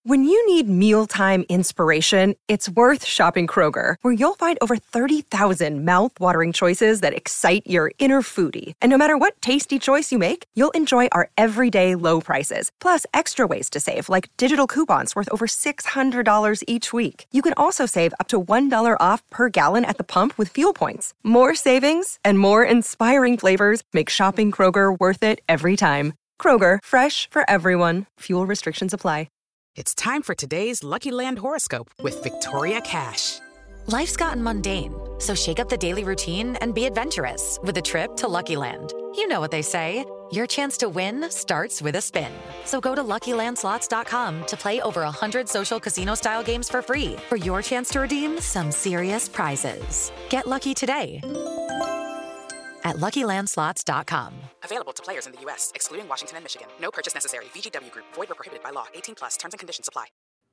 When you need mealtime inspiration, it's worth shopping Kroger, where you'll find over 30,000 mouth-watering choices that excite your inner foodie. And no matter what tasty choice you make, you'll enjoy our everyday low prices, plus extra ways to save, like digital coupons worth over $600 each week. You can also save up to $1 off per gallon at the pump with fuel points. More savings and more inspiring flavors make shopping Kroger worth it every time. Kroger, fresh for everyone. Fuel restrictions apply. It's time for today's Lucky Land horoscope with Victoria Cash. Life's gotten mundane, so shake up the daily routine and be adventurous with a trip to Lucky Land. You know what they say, your chance to win starts with a spin. So go to LuckyLandSlots.com to play over 100 social casino-style games for free for your chance to redeem some serious prizes. Get lucky today at LuckyLandSlots.com. Available to players in the U.S., excluding Washington and Michigan. No purchase necessary. VGW Group. Void where prohibited by law. 18+. Terms and conditions apply.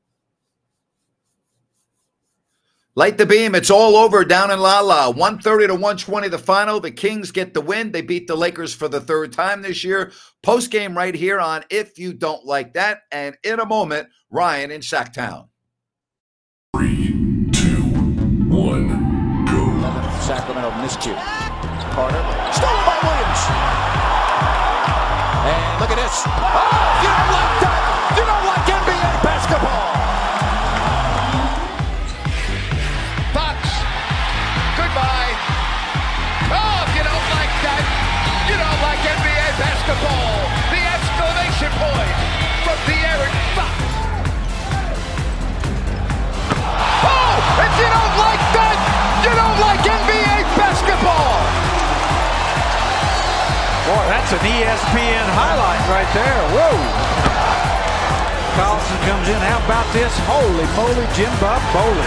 Light the beam. It's all over down in La La. 130 to 120 the final. The Kings get the win. They beat the Lakers for the third time this year. Post game right here on If You Don't Like That. And in a moment, Ryan in Sacktown. 3, 2, 1, go. Sacramento miscue. Carter, stolen by Williams. And look at this. Oh, you don't like that. You don't like NBA basketball. Fox, goodbye. Oh, if you don't like that, you don't like NBA basketball. The exclamation point from De'Aaron Fox. Oh, if you don't like that, you don't like NBA basketball. Boy, that's an ESPN highlight right there. Whoa. Carlson comes in. How about this? Holy moly, Jim Bob Foley.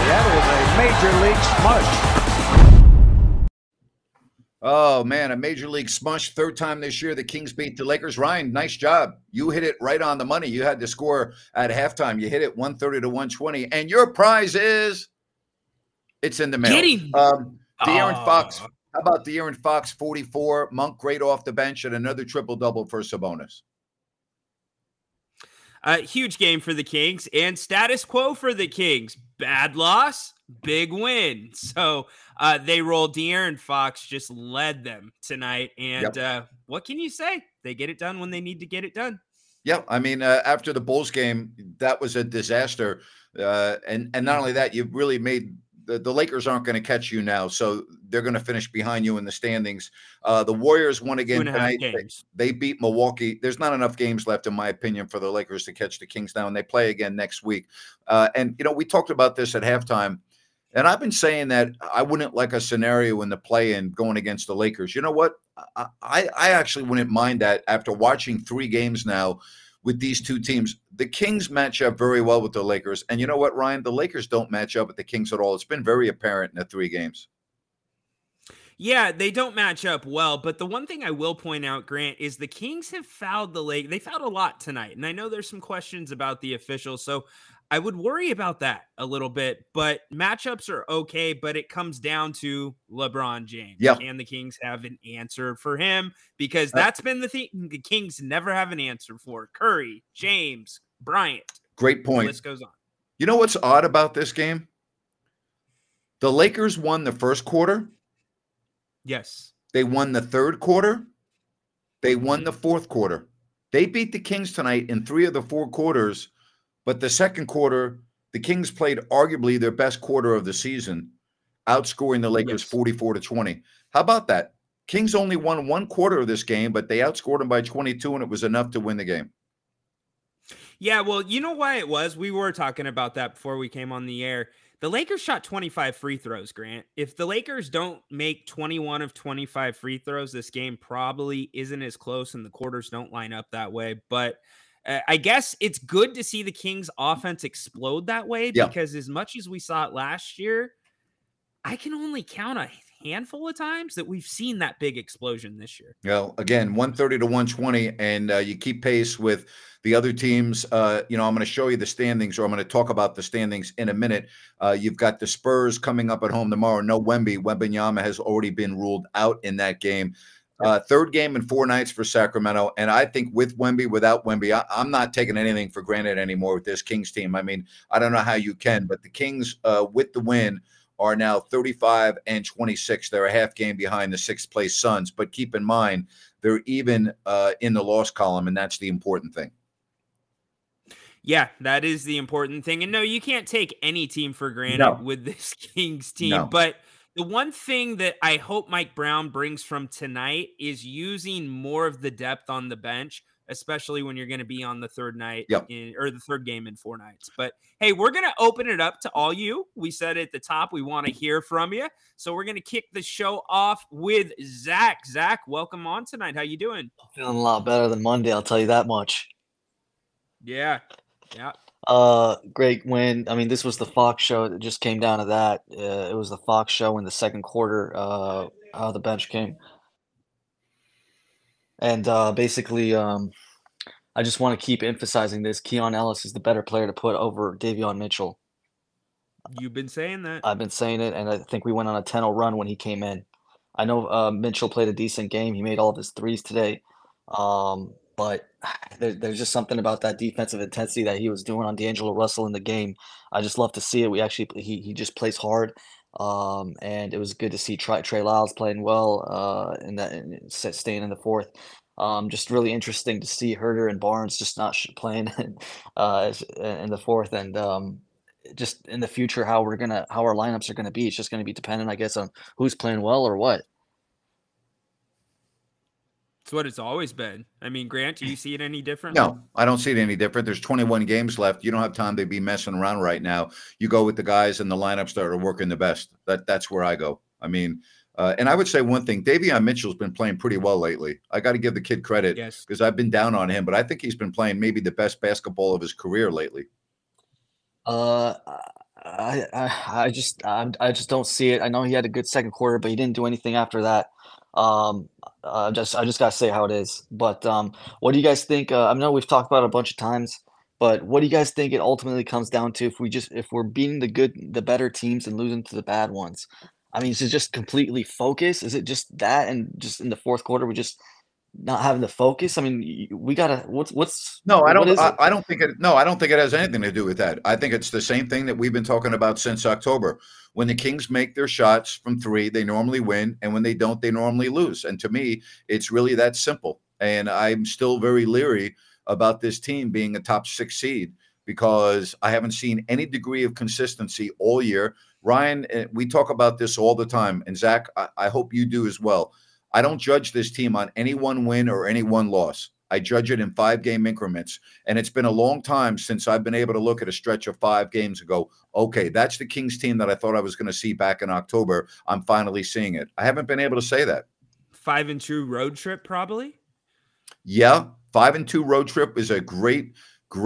That was a major league smush. Oh, man, a major league smush. Third time this year the Kings beat the Lakers. Ryan, nice job. You hit it right on the money. You had the score at halftime. You hit it 130 to 120. And your prize is, it's in the mail. Get him. De'Aaron Fox. How about De'Aaron Fox, 44, Monk great off the bench, and another triple-double for Sabonis? Huge game for the Kings, and status quo for the Kings. Bad loss, big win. So they rolled. De'Aaron Fox just led them tonight, and what can you say? They get it done when they need to get it done. Yeah, I mean, after the Bulls game, that was a disaster. And not only that, you really made – the Lakers aren't going to catch you now, so they're going to finish behind you in the standings. The Warriors won again tonight. They beat Milwaukee. There's not enough games left, in my opinion, for the Lakers to catch the Kings now, and they play again next week. And, you know, we talked about this at halftime, and I've been saying that I wouldn't like a scenario in the play-in going against the Lakers. You know what? I actually wouldn't mind that after watching 3 games now with these two teams. The Kings match up very well with the Lakers. And you know what, Ryan? The Lakers don't match up with the Kings at all. It's been very apparent in the 3 games. Yeah, they don't match up well. But the one thing I will point out, Grant, is the Kings have fouled the Lakers. They fouled a lot tonight. And I know there's some questions about the officials. So I would worry about that a little bit. But matchups are okay. But it comes down to LeBron James. Yep. Can the Kings have an answer for him? Because that's been the thing the Kings never have an answer for. Curry, James, Bryant. Great point. The list goes on. You know what's odd about this game? The Lakers won the first quarter. Yes. They won the third quarter. They won the fourth quarter. They beat the Kings tonight in 3 of the 4 quarters, but the second quarter, the Kings played arguably their best quarter of the season, outscoring the Lakers 44-20. How about that? Kings only won 1 quarter of this game, but they outscored them by 22, and it was enough to win the game. Yeah, well, you know why it was? We were talking about that before we came on the air. The Lakers shot 25 free throws, Grant. If the Lakers don't make 21 of 25 free throws, this game probably isn't as close and the quarters don't line up that way. But I guess it's good to see the Kings offense explode that way because as much as we saw it last year, I can only count a handful of times that we've seen that big explosion this year. Well, again, 130 to 120, and you keep pace with the other teams. I'm going to show you the standings, or I'm going to talk about the standings in a minute. You've got the Spurs coming up at home tomorrow. No Wemby. Wembanyama has already been ruled out in that game. Third game in 4 nights for Sacramento. And I think with Wemby, without Wemby, I'm not taking anything for granted anymore with this Kings team. I mean, I don't know how you can, but the Kings with the win are now 35-26. They're a half game behind the 6th place Suns. But keep in mind, they're even in the loss column, and that's the important thing. Yeah, that is the important thing. And no, you can't take any team for granted with this Kings team. No. But the one thing that I hope Mike Brown brings from tonight is using more of the depth on the bench, especially when you're going to be on the third night or the third game in 4 nights. But hey, we're going to open it up to all you. We said at the top, we want to hear from you. So we're going to kick the show off with Zach. Zach, welcome on tonight. How you doing? Feeling a lot better than Monday, I'll tell you that much. Yeah. Great win. I mean, this was the Fox show. It just came down to that. It was the Fox show in the second quarter, how the bench came. And basically, I just want to keep emphasizing this. Keon Ellis is the better player to put over Davion Mitchell. You've been saying that. I've been saying it, and I think we went on a 10-0 run when he came in. I know Mitchell played a decent game. He made all of his threes today. But there's just something about that defensive intensity that he was doing on D'Angelo Russell in the game. I just love to see it. He just plays hard, and it was good to see Trey Lyles playing well and staying in the fourth. Just really interesting to see Herter and Barnes just not playing in the fourth, and just in the future how our lineups are gonna be. It's just gonna be dependent, I guess, on who's playing well or what. It's what it's always been. I mean, Grant, do you see it any different? No, I don't see it any different. There's 21 games left. You don't have time to be messing around right now. You go with the guys and the lineups that are working the best. That's where I go. I mean, and I would say one thing, Davion Mitchell's been playing pretty well lately. I got to give the kid credit because I've been down on him, but I think he's been playing maybe the best basketball of his career lately. I just don't see it. I know he had a good second quarter, but he didn't do anything after that. I just gotta say how it is. But what do you guys think? I know we've talked about it a bunch of times, but what do you guys think it ultimately comes down to if we're beating the better teams and losing to the bad ones? I mean, is it just completely focus? Is it just that, and just in the fourth quarter we just not having the focus? I mean, we gotta. What's no? I don't. I don't think it. No, I don't think it has anything to do with that. I think it's the same thing that we've been talking about since October. When the Kings make their shots from 3, they normally win, and when they don't, they normally lose. And to me, it's really that simple. And I'm still very leery about this team being a top 6 seed because I haven't seen any degree of consistency all year. Ryan, we talk about this all the time, and Zach, I hope you do as well. I don't judge this team on any one win or any one loss. I judge it in 5-game increments. And it's been a long time since I've been able to look at a stretch of 5 games and go, okay, that's the Kings team that I thought I was going to see back in October. I'm finally seeing it. I haven't been able to say that. 5-2 road trip, probably? Yeah, 5-2 road trip is a great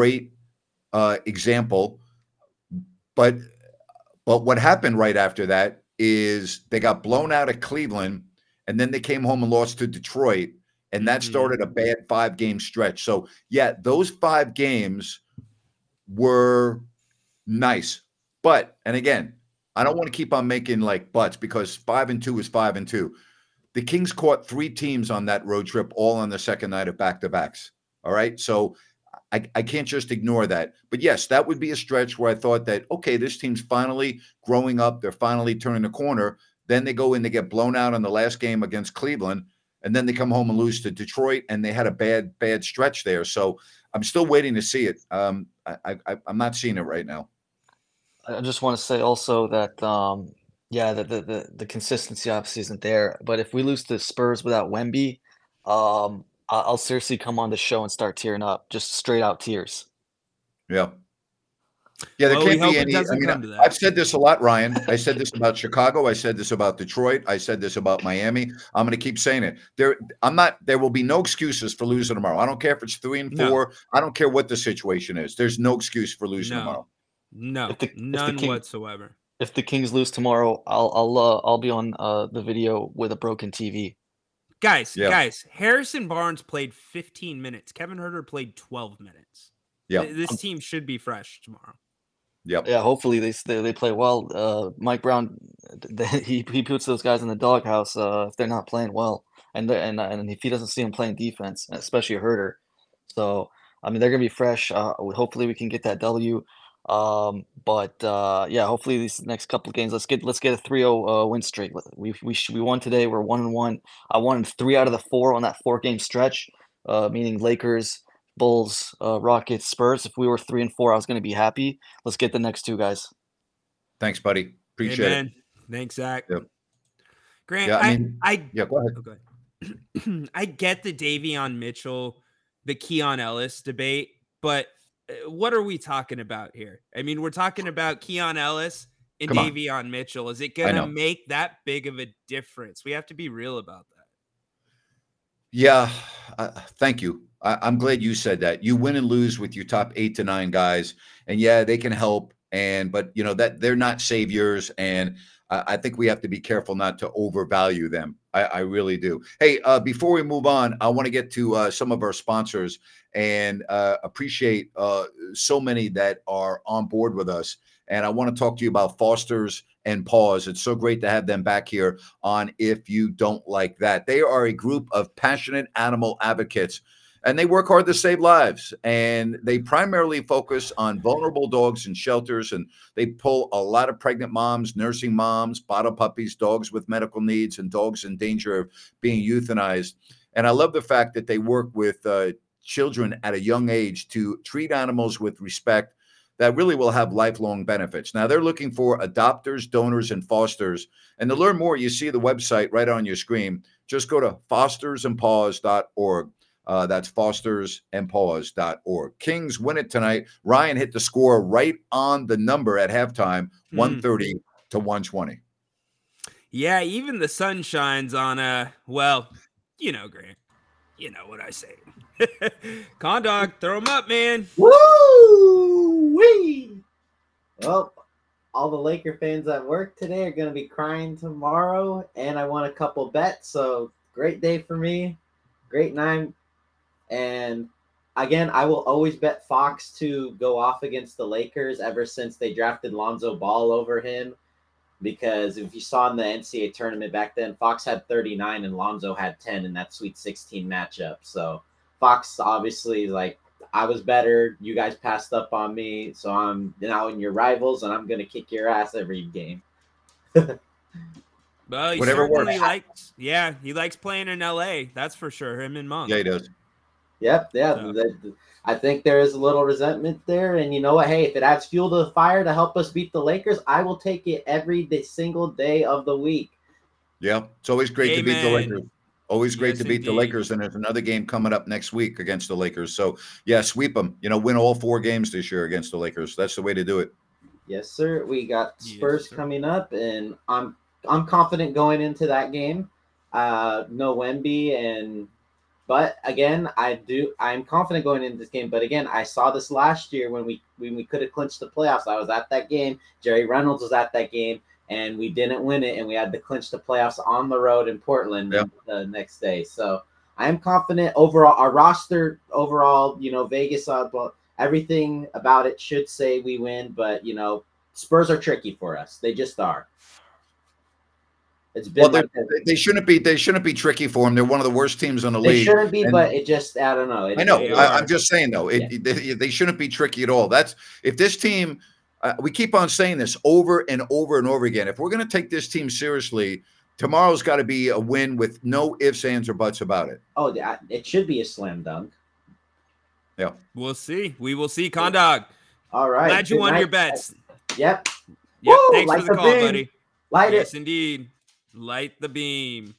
example. But what happened right after that is they got blown out of Cleveland, and then they came home and lost to Detroit. And that started a bad 5-game stretch. So, yeah, those 5 games were nice. But, and again, I don't want to keep on making like buts because 5-2 is 5-2. The Kings caught 3 teams on that road trip, all on the second night of back-to-backs. All right? So I can't just ignore that. But, yes, that would be a stretch where I thought that, okay, this team's finally growing up. They're finally turning the corner. Then they go in, they get blown out on the last game against Cleveland. And then they come home and lose to Detroit, and they had a bad stretch there. So I'm still waiting to see it. I'm not seeing it right now. I just want to say also that, the consistency obviously isn't there. But if we lose to Spurs without Wemby, I'll seriously come on the show and start tearing up, just straight out tears. Yeah. Yeah, there can't be any. I mean, I've said this a lot, Ryan. I said this about Chicago. I said this about Detroit. I said this about Miami. I'm going to keep saying it. There will be no excuses for losing tomorrow. I don't care if it's 3 and 4. No. I don't care what the situation is. There's no excuse for losing tomorrow. No, none whatsoever. If the Kings lose tomorrow, I'll be on the video with a broken TV. Guys, Harrison Barnes played 15 minutes. Kevin Huerter played 12 minutes. Yeah, this team should be fresh tomorrow. Yep. Yeah, hopefully they play well. Mike Brown, he puts those guys in the doghouse if they're not playing well, and if he doesn't see him playing defense, especially a Herder. So I mean, they're gonna be fresh. Hopefully, we can get that W. Yeah, hopefully these next couple of games, let's get a 3-0 win streak. We won today. We're 1-1. I won 3 out of the 4 on that 4-game stretch, meaning Lakers, Bulls, Rockets, Spurs. If we were 3-4, I was gonna be happy. Let's get the next 2 guys. Thanks, buddy. Appreciate it. Thanks, Zach. Yep. Grant, Yeah, go ahead. Okay. I get the Davion Mitchell, the Keon Ellis debate, but what are we talking about here? I mean, we're talking about Keon Ellis and Davion Mitchell. Is it going to make that big of a difference? We have to be real about that. Yeah, thank you. I'm glad you said that. You win and lose with your top 8 to 9 guys, and yeah, they can help. But you know that they're not saviors, and I think we have to be careful not to overvalue them. I really do. Hey, before we move on, I want to get to some of our sponsors and appreciate so many that are on board with us. And I want to talk to you about Foster's and Paws. It's so great to have them back here on If You Don't Like That. They are a group of passionate animal advocates, and they work hard to save lives. And they primarily focus on vulnerable dogs in shelters. And they pull a lot of pregnant moms, nursing moms, bottle puppies, dogs with medical needs, and dogs in danger of being euthanized. And I love the fact that they work with children at a young age to treat animals with respect that really will have lifelong benefits. Now, they're looking for adopters, donors, and fosters. And to learn more, you see the website right on your screen. Just go to fostersandpaws.org. That's fostersandpaws.org. Kings win it tonight. Ryan hit the score right on the number at halftime, 130 to 120. Yeah, even the sun shines on well, you know, Grant. You know what I say. Condog, throw him up, man. Woo-wee! Well, all the Laker fans at work today are going to be crying tomorrow, and I won a couple bets, so great day for me. Great night. And again, I will always bet Fox to go off against the Lakers ever since they drafted Lonzo Ball over him. Because if you saw in the NCAA tournament back then, Fox had 39 and Lonzo had 10 in that Sweet 16 matchup. So Fox obviously like, I was better. You guys passed up on me. So I'm now in your rivals, and I'm going to kick your ass every game. Well, he Whatever works. He likes playing in LA. That's for sure. Him and Monk. Yeah, he does. Yep. Yeah. So. I think there is a little resentment there. And you know what? Hey, if it adds fuel to the fire to help us beat the Lakers, I will take it every single day of the week. Yeah. It's always great to beat the Lakers. Always great to beat the Lakers. And there's another game coming up next week against the Lakers. So, yeah, sweep them. You know, win all 4 games this year against the Lakers. That's the way to do it. Yes, sir. We got Spurs coming up, and I'm confident going into that game. No Wemby, but again, I'm confident going into this game. But again, I saw this last year when we could have clinched the playoffs. I was at that game. Jerry Reynolds was at that game, and we didn't win it, and we had to clinch the playoffs on the road in Portland the next day. So I am confident overall. Our roster overall, you know, Vegas, everything about it should say we win. But you know, Spurs are tricky for us. They just are. It's been they shouldn't be tricky for them. They're one of the worst teams in the league. They shouldn't be, but it just I don't know. I know. I'm just saying though, they shouldn't be tricky at all. That's if this team. We keep on saying this over and over and over again. If we're going to take this team seriously, tomorrow's got to be a win with no ifs, ands, or buts about it. Oh, it should be a slam dunk. Yeah, we'll see. We will see. Condog. All right. Glad you won your bets. Yep. Woo, thanks for the call, buddy. Light yes, indeed. Light the beam.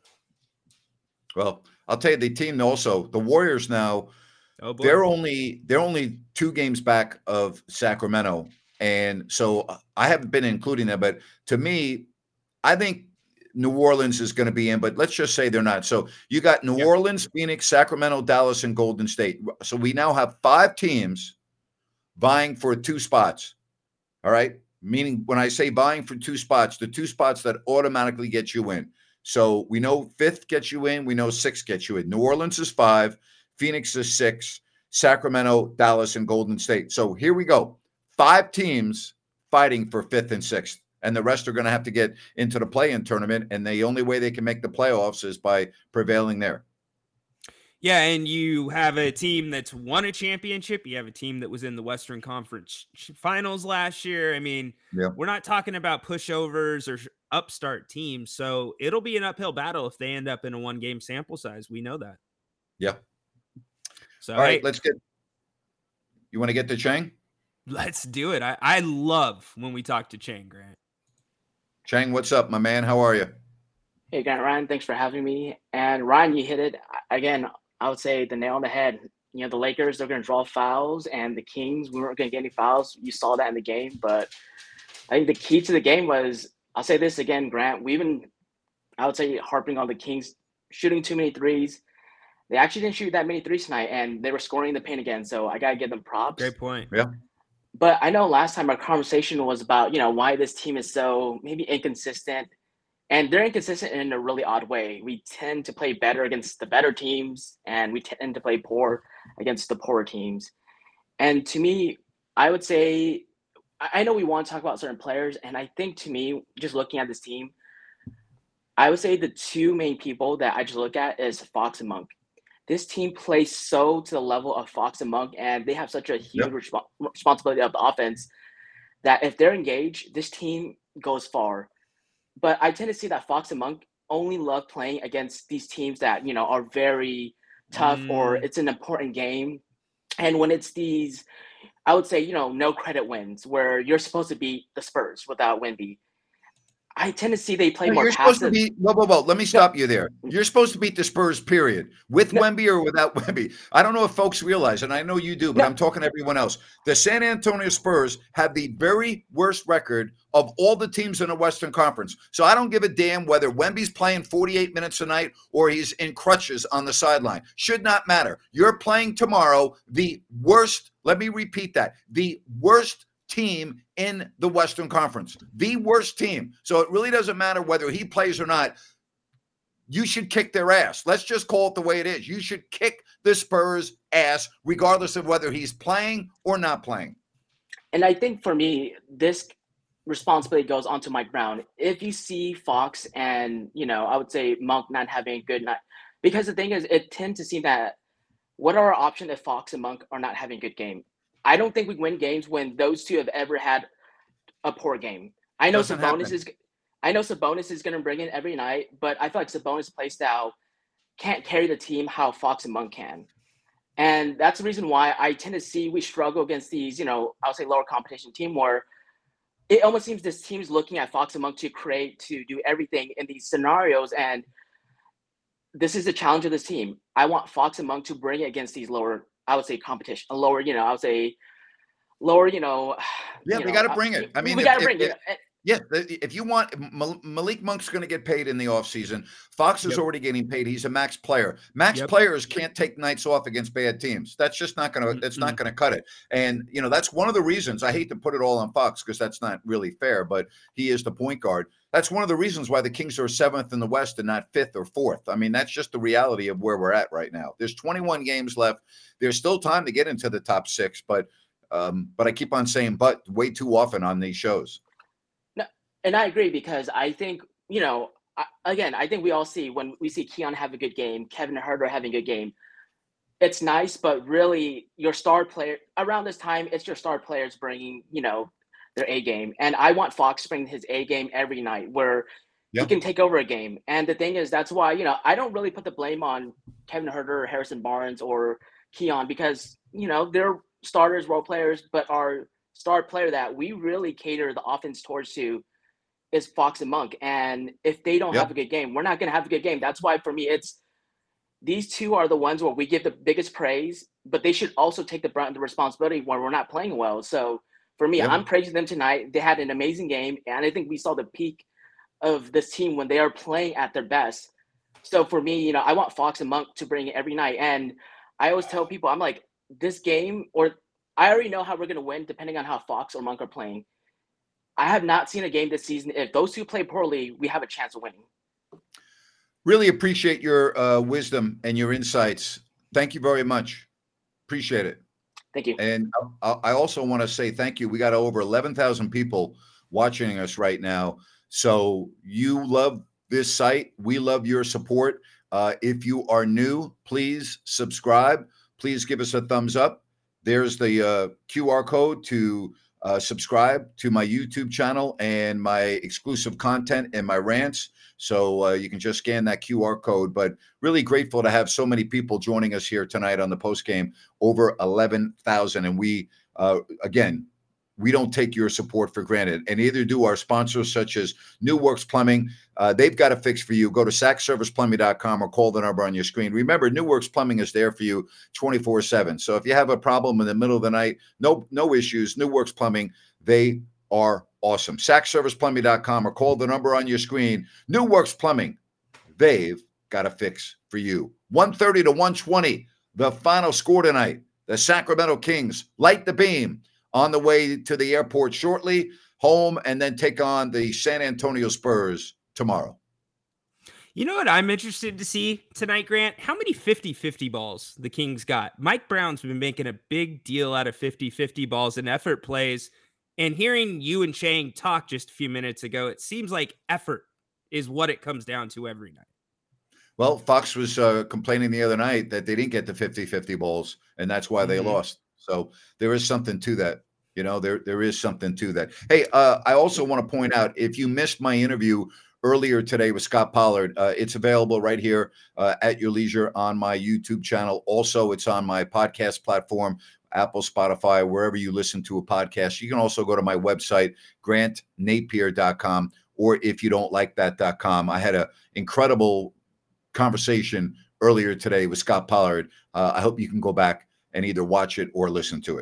Well, I'll tell you, the team also, the Warriors now, they're only 2 games back of Sacramento. And so I haven't been including them, but to me, I think New Orleans is going to be in, but let's just say they're not. So you got New Orleans, Phoenix, Sacramento, Dallas, and Golden State. So we now have 5 teams vying for 2 spots. All right. Meaning when I say vying for 2 spots, the 2 spots that automatically get you in. So we know 5th gets you in. We know 6th gets you in. New Orleans is 5. Phoenix is 6. Sacramento, Dallas, and Golden State. So here we go. 5 teams fighting for 5th and 6th. and the rest are going to have to get into the play-in tournament. And the only way they can make the playoffs is by prevailing there. Yeah, and you have a team that's won a championship. You have a team that was in the Western Conference Finals last year. I mean, we're not talking about pushovers or upstart teams, so it'll be an uphill battle if they end up in a one-game sample size. We know that. Yeah. So, all right, you want to get to Chang? Let's do it. I love when we talk to Chang, Grant. Chang, what's up, my man? How are you? Hey, Grant, Ryan, thanks for having me. And Ryan, you hit it again. I would say the nail on the head. You know, the Lakers, they're going to draw fouls, and the Kings, we weren't going to get any fouls. You saw that in the game. But I think the key to the game was, I'll say this again, Grant, we've been, I would say, harping on the Kings shooting too many threes. They actually didn't shoot that many threes tonight, and they were scoring in the paint again. So I got to give them props. Great point. Yeah. But I know last time our conversation was about, you know, why this team is so maybe inconsistent. And they're inconsistent in a really odd way. We tend to play better against the better teams, and we tend to play poor against the poorer teams. And to me, I would say, I know we want to talk about certain players, and I think to me, just looking at this team, I would say the two main people that I just look at is Fox and Monk. This team plays so to the level of Fox and Monk, and they have such a huge responsibility of the offense that if they're engaged, this team goes far. But I tend to see that Fox and Monk only love playing against these teams that, you know, are very tough or it's an important game. And when it's these, I would say, you know, no credit wins where you're supposed to beat the Spurs without Wemby, I tend to see they play more passive. Whoa. Let me stop you there. You're supposed to beat the Spurs, period. With Wemby or without Wemby. I don't know if folks realize, and I know you do, but I'm talking to everyone else. The San Antonio Spurs have the very worst record of all the teams in the Western Conference. So I don't give a damn whether Wemby's playing 48 minutes a night or he's in crutches on the sideline. Should not matter. You're playing tomorrow the worst, let me repeat that, the worst team in the Western Conference, the worst team. So it really doesn't matter whether he plays or not. You should kick their ass. Let's just call it the way it is. You should kick the Spurs' ass regardless of whether he's playing or not playing. And I think for me, this responsibility goes on to Mike Brown. If you see Fox and, you know, I would say Monk not having a good night, because the thing is, it tends to seem that what are our options if Fox and Monk are not having a good game? I don't think we win games when those two have ever had a poor game. I know Sabonis is going to bring in every night, but I feel like Sabonis' play style can't carry the team how Fox and Monk can. And that's the reason why I tend to see we struggle against these, you know, I'll say lower competition team where it almost seems this team's looking at Fox and Monk to do everything in these scenarios. And this is the challenge of this team. I want Fox and Monk to bring it against these lower, I would say competition, a lower, you know, I would say lower, you know. Yeah, we got to bring it. I mean, we got to bring it. Yeah, if you want, Malik Monk's going to get paid in the offseason. Fox is already getting paid. He's a max player. Max players can't take nights off against bad teams. That's just not going to, it's not going to cut it. And, you know, that's one of the reasons I hate to put it all on Fox because that's not really fair, but he is the point guard. That's one of the reasons why the Kings are 7th in the West and not 5th or 4th. I mean, that's just the reality of where we're at right now. There's 21 games left. There's still time to get into the top 6, but I keep on saying but way too often on these shows. And I agree because I think, you know, I think we all see when we see Keon have a good game, Kevin Huerter having a good game, it's nice, but really your star player around this time, it's your star players bringing, you know, their A game. And I want Fox to bring his A game every night where he can take over a game. And the thing is, that's why, you know, I don't really put the blame on Kevin Huerter or Harrison Barnes or Keon because, you know, they're starters, role players, but our star player that we really cater the offense towards to is Fox and Monk. And if they don't have a good game, we're not going to have a good game. That's why for me, it's these two are the ones where we give the biggest praise, but they should also take the brunt of the responsibility when we're not playing well. So for me, I'm praising them tonight. They had an amazing game. And I think we saw the peak of this team when they are playing at their best. So for me, you know, I want Fox and Monk to bring it every night. And I always tell people, I'm like, this game, or I already know how we're going to win depending on how Fox or Monk are playing. I have not seen a game this season. If those two play poorly, we have a chance of winning. Really appreciate your wisdom and your insights. Thank you very much. Appreciate it. Thank you. And I also want to say thank you. We got over 11,000 people watching us right now. So you love this site. We love your support. If you are new, please subscribe. Please give us a thumbs up. There's the QR code to subscribe to my YouTube channel and my exclusive content and my rants. So you can just scan that QR code. But really grateful to have so many people joining us here tonight on the postgame, over 11,000. And we, again, we don't take your support for granted, and neither do our sponsors such as New Works Plumbing. They've got a fix for you. Go to sackserviceplumbing.com or call the number on your screen. Remember, New Works Plumbing is there for you 24/7. So if you have a problem in the middle of the night, no issues. New Works Plumbing, they are awesome. sackserviceplumbing.com or call the number on your screen. New Works Plumbing, they've got a fix for you. 130 to 120, the final score tonight. The Sacramento Kings light the beam on the way to the airport shortly, home, and then take on the San Antonio Spurs tomorrow. You know what I'm interested to see tonight, Grant? How many 50-50 balls the Kings got? Mike Brown's been making a big deal out of 50-50 balls and effort plays. And hearing you and Chang talk just a few minutes ago, it seems like effort is what it comes down to every night. Well, Fox was complaining the other night that they didn't get the 50-50 balls, and that's why they lost. So there is something to that. You know, there is something to that. Hey, I also want to point out, if you missed my interview earlier today with Scott Pollard, it's available right here at your leisure on my YouTube channel. Also, it's on my podcast platform, Apple, Spotify, wherever you listen to a podcast. You can also go to my website, grantnapier.com, or if you don't like that.com. I had an incredible conversation earlier today with Scott Pollard. I hope you can go back and either watch it or listen to it.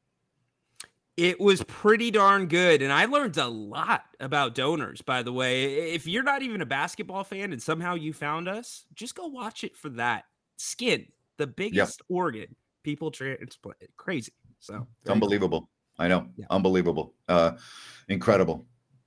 It was pretty darn good. And I learned a lot about donors, by the way. If you're not even a basketball fan and somehow you found us, just go watch it for that. Skin, the biggest organ people transplant. Crazy. So unbelievable. Cool. I know. Yeah. Unbelievable. Incredible.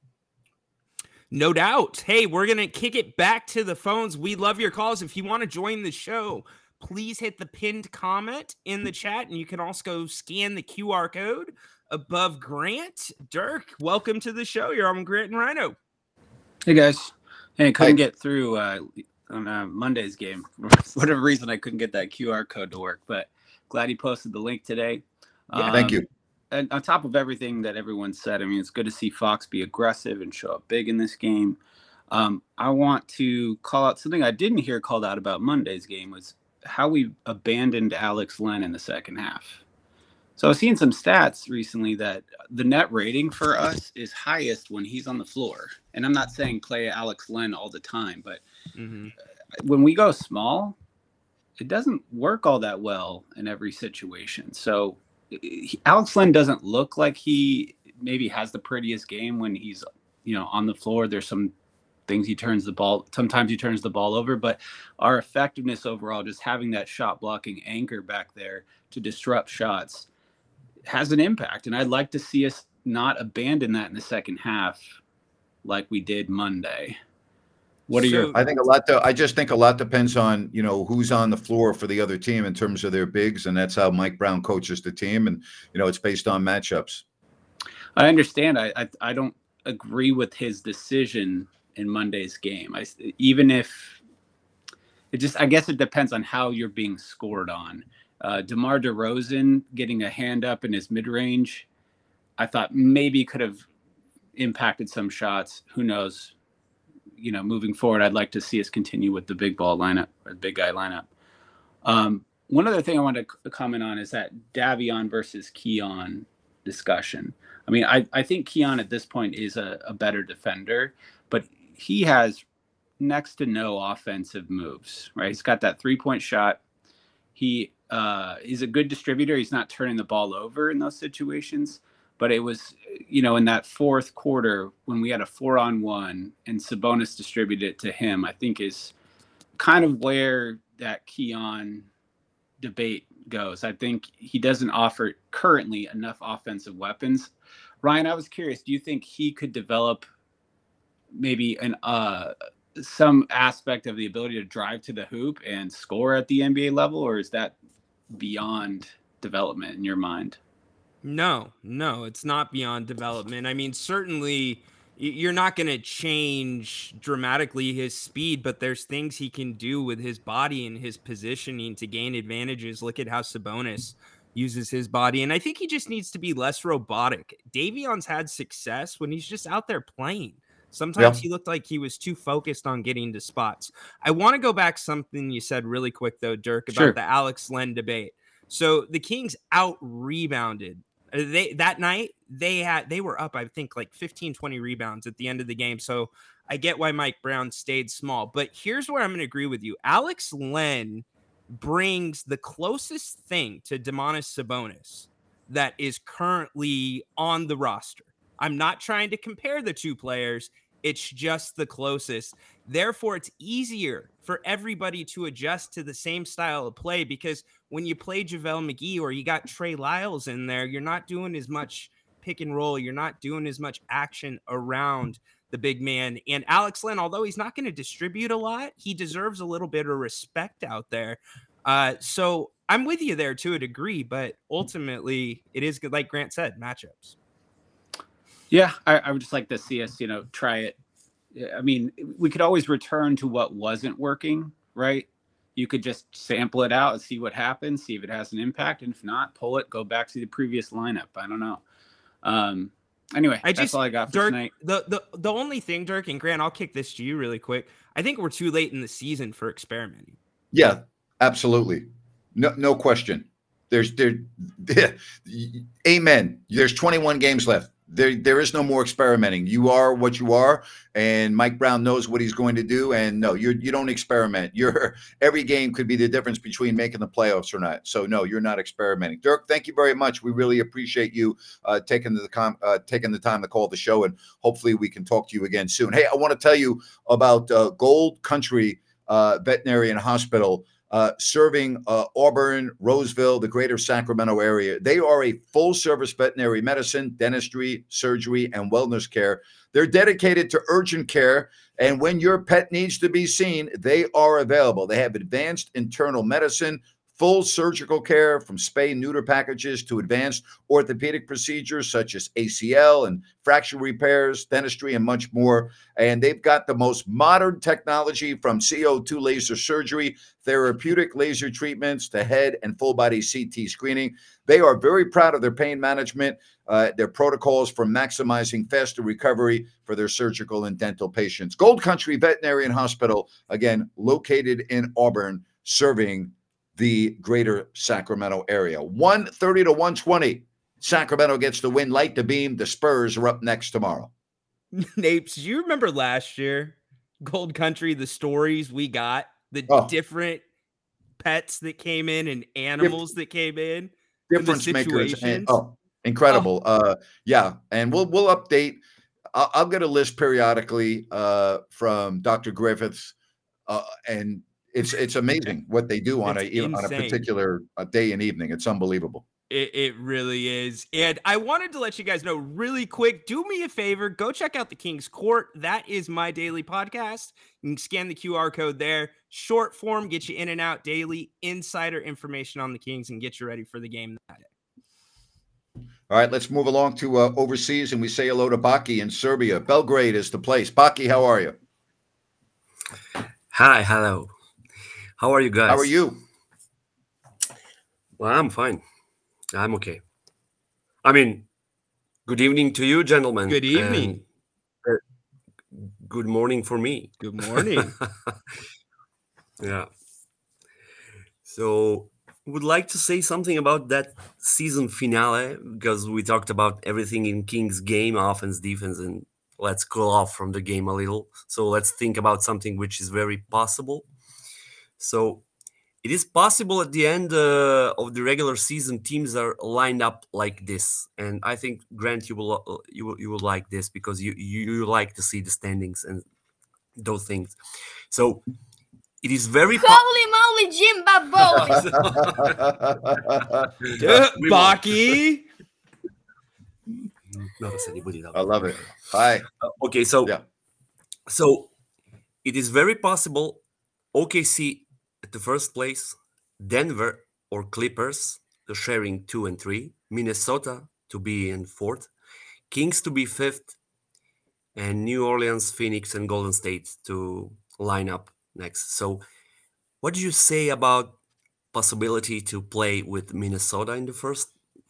No doubt. Hey, we're going to kick it back to the phones. We love your calls. If you want to join the show, please hit the pinned comment in the chat, and you can also go scan the QR code above Grant. Dirk, welcome to the show. You're on Grant and Rhino. Hey, guys. Hey, I couldn't get through on Monday's game. For whatever reason, I couldn't get that QR code to work, but glad he posted the link today. Thank you. And on top of everything that everyone said, I mean, it's good to see Fox be aggressive and show up big in this game. I want to call out something I didn't hear called out about Monday's game was how we abandoned Alex Len in the second half. So I've seen some stats recently that the net rating for us is highest when he's on the floor. And I'm not saying play Alex Len all the time, but when we go small, it doesn't work all that well in every situation. So Alex Len doesn't look like he maybe has the prettiest game when he's, on the floor. There's some things sometimes he turns the ball over, but our effectiveness overall, just having that shot blocking anchor back there to disrupt shots has an impact. And I'd like to see us not abandon that in the second half like we did Monday. What are your? I just think a lot depends on, who's on the floor for the other team in terms of their bigs. And that's how Mike Brown coaches the team. And, it's based on matchups. I understand. I don't agree with his decision in Monday's game. I guess it depends on how you're being scored on. DeMar DeRozan getting a hand up in his mid-range, I thought maybe could have impacted some shots. Who knows? Moving forward, I'd like to see us continue with the big ball lineup, or the big guy lineup. One other thing I wanted to comment on is that Davion versus Keon discussion. I mean, I think Keon at this point is a better defender, but he has next to no offensive moves, right? He's got that 3-point shot. He is a good distributor. He's not turning the ball over in those situations. But it was, in that fourth quarter when we had a 4-on-1 and Sabonis distributed it to him, I think is kind of where that Keon debate goes. I think he doesn't offer currently enough offensive weapons. Ryan, I was curious, do you think he could develop maybe some aspect of the ability to drive to the hoop and score at the NBA level, or is that beyond development in your mind? No, it's not beyond development. I mean, certainly you're not going to change dramatically his speed, but there's things he can do with his body and his positioning to gain advantages. Look at how Sabonis uses his body. And I think he just needs to be less robotic. Davion's had success when he's just out there playing. Sometimes he looked like he was too focused on getting to spots. I want to go back something you said really quick, though, Dirk, about the Alex Len debate. So the Kings out rebounded. That night they were up, I think, like 15, 20 rebounds at the end of the game. So I get why Mike Brown stayed small. But here's where I'm going to agree with you. Alex Len brings the closest thing to Domantas Sabonis that is currently on the roster. I'm not trying to compare the two players. It's just the closest. Therefore, it's easier for everybody to adjust to the same style of play, because when you play JaVale McGee or you got Trey Lyles in there, you're not doing as much pick and roll. You're not doing as much action around the big man. And Alex Len, although he's not going to distribute a lot, he deserves a little bit of respect out there. So I'm with you there to a degree, but ultimately it is good, like Grant said, matchups. Yeah, I would just like to see us, try it. I mean, we could always return to what wasn't working, right? You could just sample it out and see what happens, see if it has an impact. And if not, pull it, go back to the previous lineup. I don't know. Anyway, that's all I got for Dirk, tonight. The only thing, Dirk and Grant, I'll kick this to you really quick. I think we're too late in the season for experimenting. Yeah, absolutely. No question. Amen. There's 21 games left. There is no more experimenting. You are what you are, and Mike Brown knows what he's going to do. And no, you don't experiment. Every game could be the difference between making the playoffs or not. So no, you're not experimenting. Dirk, thank you very much. We really appreciate you taking the time to call the show, and hopefully we can talk to you again soon. Hey, I want to tell you about Gold Country Veterinary Hospital. Serving Auburn, Roseville, the greater Sacramento area. They are a full-service veterinary medicine, dentistry, surgery, and wellness care. They're dedicated to urgent care, and when your pet needs to be seen, they are available. They have advanced internal medicine, full surgical care from spay-neuter packages to advanced orthopedic procedures such as ACL and fracture repairs, dentistry, and much more. And they've got the most modern technology from CO2 laser surgery, therapeutic laser treatments to head and full body CT screening. They are very proud of their pain management, their protocols for maximizing faster recovery for their surgical and dental patients. Gold Country Veterinary Hospital, again, located in Auburn, serving the greater Sacramento area. 130-120. Sacramento gets the win. Light the beam. The Spurs are up next tomorrow. Napes, you remember last year, Gold Country, the stories we got, the different pets that came in and animals that came in, difference makers, and incredible. Yeah, and we'll update. I'll get a list periodically from Dr. Griffiths, and it's amazing what they do on a particular day and evening. It's unbelievable. It really is. And I wanted to let you guys know really quick, do me a favor, go check out the King's Court. That is my daily podcast. You can scan the QR code there. Short form, get you in and out daily, insider information on the Kings, and get you ready for the game that day. All right, let's move along to overseas, and we say hello to Baki in Serbia. Belgrade is the place. Baki, how are you? Hi, hello. How are you guys? How are you? Well, I'm fine. I'm okay. I mean, good evening to you, gentlemen. Good evening. Good morning for me. Good morning. Yeah. So, would like to say something about that season finale, because we talked about everything in Kings game, offense, defense, and let's cool off from the game a little. So let's think about something which is very possible. So it is possible at the end of the regular season, teams are lined up like this, and I think, Grant, you will like this because you like to see the standings and those things. So it is very holy moly, Jimba Baki. I love it. Hi. Okay, so so it is very possible OKC at the first place, Denver or Clippers, the sharing 2 and 3, Minnesota to be in 4th, Kings to be 5th, and New Orleans, Phoenix, and Golden State to line up next. So what do you say about possibility to play with Minnesota in the first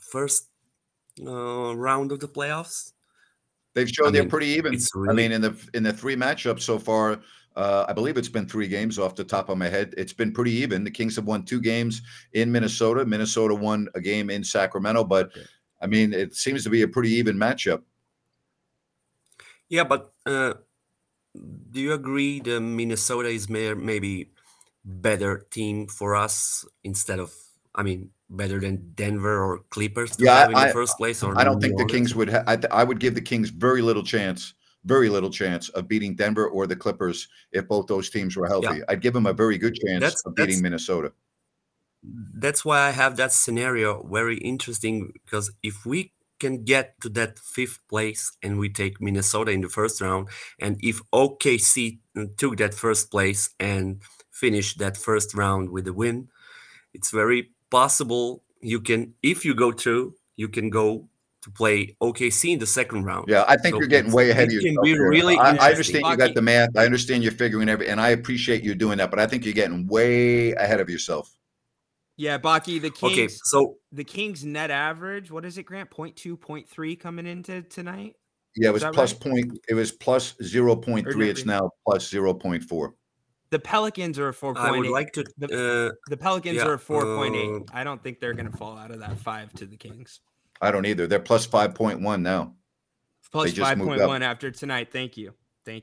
round of the playoffs? They've shown they're pretty even. Really... in the 3 matchups so far, I believe it's been 3 games off the top of my head. It's been pretty even. The Kings have won 2 games in Minnesota. Minnesota won a game in Sacramento, but it seems to be a pretty even matchup. Yeah, but do you agree the Minnesota is maybe better team for us instead of, better than Denver or Clippers to have in the first place? Or I don't think the Kings would. I would give the Kings very little chance of beating Denver or the Clippers if both those teams were healthy. I'd give them a very good chance of beating Minnesota. That's why I have that scenario very interesting, because if we can get to that 5th place and we take Minnesota in the first round, and if OKC took that first place and finished that first round with a win, it's very possible if you go through, you can go to play OKC in the second round. Yeah, I think you're getting way ahead of yourself. Really I understand you got the math. I understand you're figuring everything, and I appreciate you doing that, but I think you're getting way ahead of yourself. Yeah, Baki, the Kings. Okay, so the Kings net average, what is it, Grant? 0.2, 0.3 coming into tonight? Yeah, it was plus it was plus 0.3. It's now plus 0.4. The Pelicans are a 4.8. I would like to. The Pelicans are a 4.8. I don't think they're going to fall out of that 5 to the Kings. I don't either. They're plus 5.1 now. Plus 5.1 after tonight. Thank you.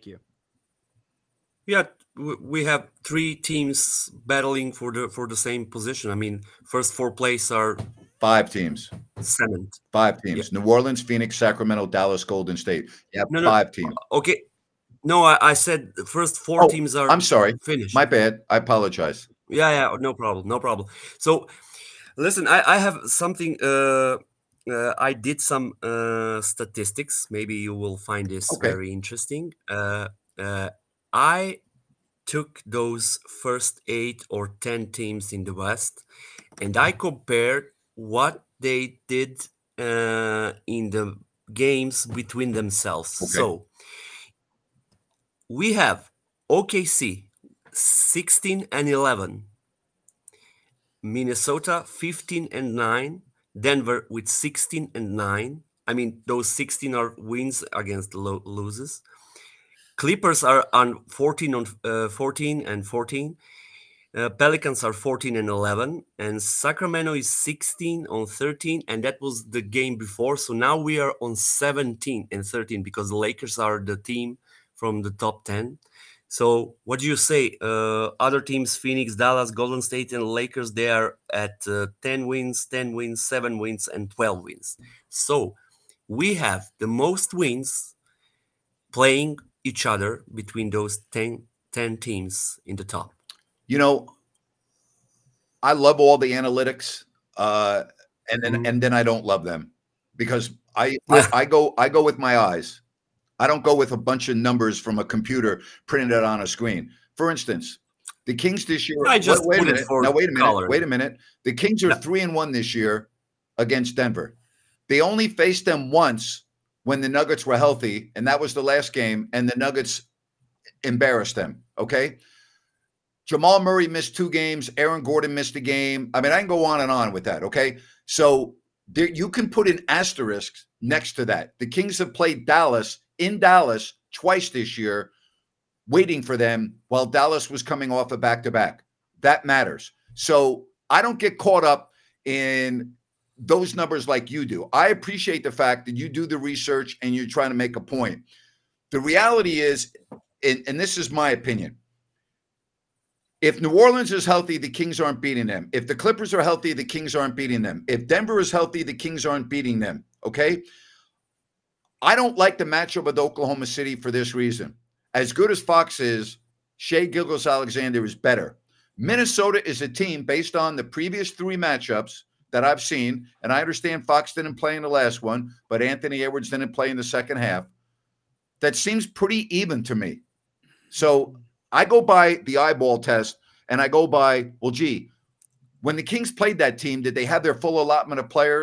Yeah, we have 3 teams battling for the same position. First 4 place are 5 teams. 7th. 5 teams. Yeah. New Orleans, Phoenix, Sacramento, Dallas, Golden State. Yeah, 5 teams. Okay. No, I said the first 4 teams are. I'm sorry. Finished. My bad. I apologize. Yeah. No problem. So, listen, I have something. I did some statistics. Maybe you will find this very interesting. I took those first 8 or 10 teams in the West, and I compared what they did in the games between themselves. Okay. So we have OKC 16-11, Minnesota 15-9, Denver with 16-9. Those 16 are wins against losses. Clippers are on 14-14. Pelicans are 14-11, and Sacramento is 16-13, and that was the game before. So now we are on 17-13 because the Lakers are the team from the top 10. So what do you say? Other teams, Phoenix, Dallas, Golden State, and Lakers, they are at 10 wins, 7 wins, and 12 wins. So we have the most wins playing each other between those 10 teams in the top. I love all the analytics, and then I don't love them because I go with my eyes. I don't go with a bunch of numbers from a computer printed out on a screen. For instance, the Kings this year. I just wait a minute. minute. Now wait a minute. The Kings are 3-1 this year against Denver. They only faced them once when the Nuggets were healthy, and that was the last game, and the Nuggets embarrassed them. Okay. Jamal Murray missed 2 games. Aaron Gordon missed a game. I can go on and on with that. Okay. So there, you can put an asterisk next to that. The Kings have played Dallas in Dallas twice this year, waiting for them while Dallas was coming off a back-to-back. That matters. So I don't get caught up in those numbers like you do. I appreciate the fact that you do the research and you're trying to make a point. The reality is, and this is my opinion, if New Orleans is healthy, the Kings aren't beating them. If the Clippers are healthy, the Kings aren't beating them. If Denver is healthy, the Kings aren't beating them. Okay? I don't like the matchup with Oklahoma City for this reason. As good as Fox is, Shai Gilgeous-Alexander is better. Minnesota is a team based on the previous 3 matchups that I've seen, and I understand Fox didn't play in the last one, but Anthony Edwards didn't play in the second half. That seems pretty even to me. So I go by the eyeball test, and I go by, when the Kings played that team, did they have their full allotment of players?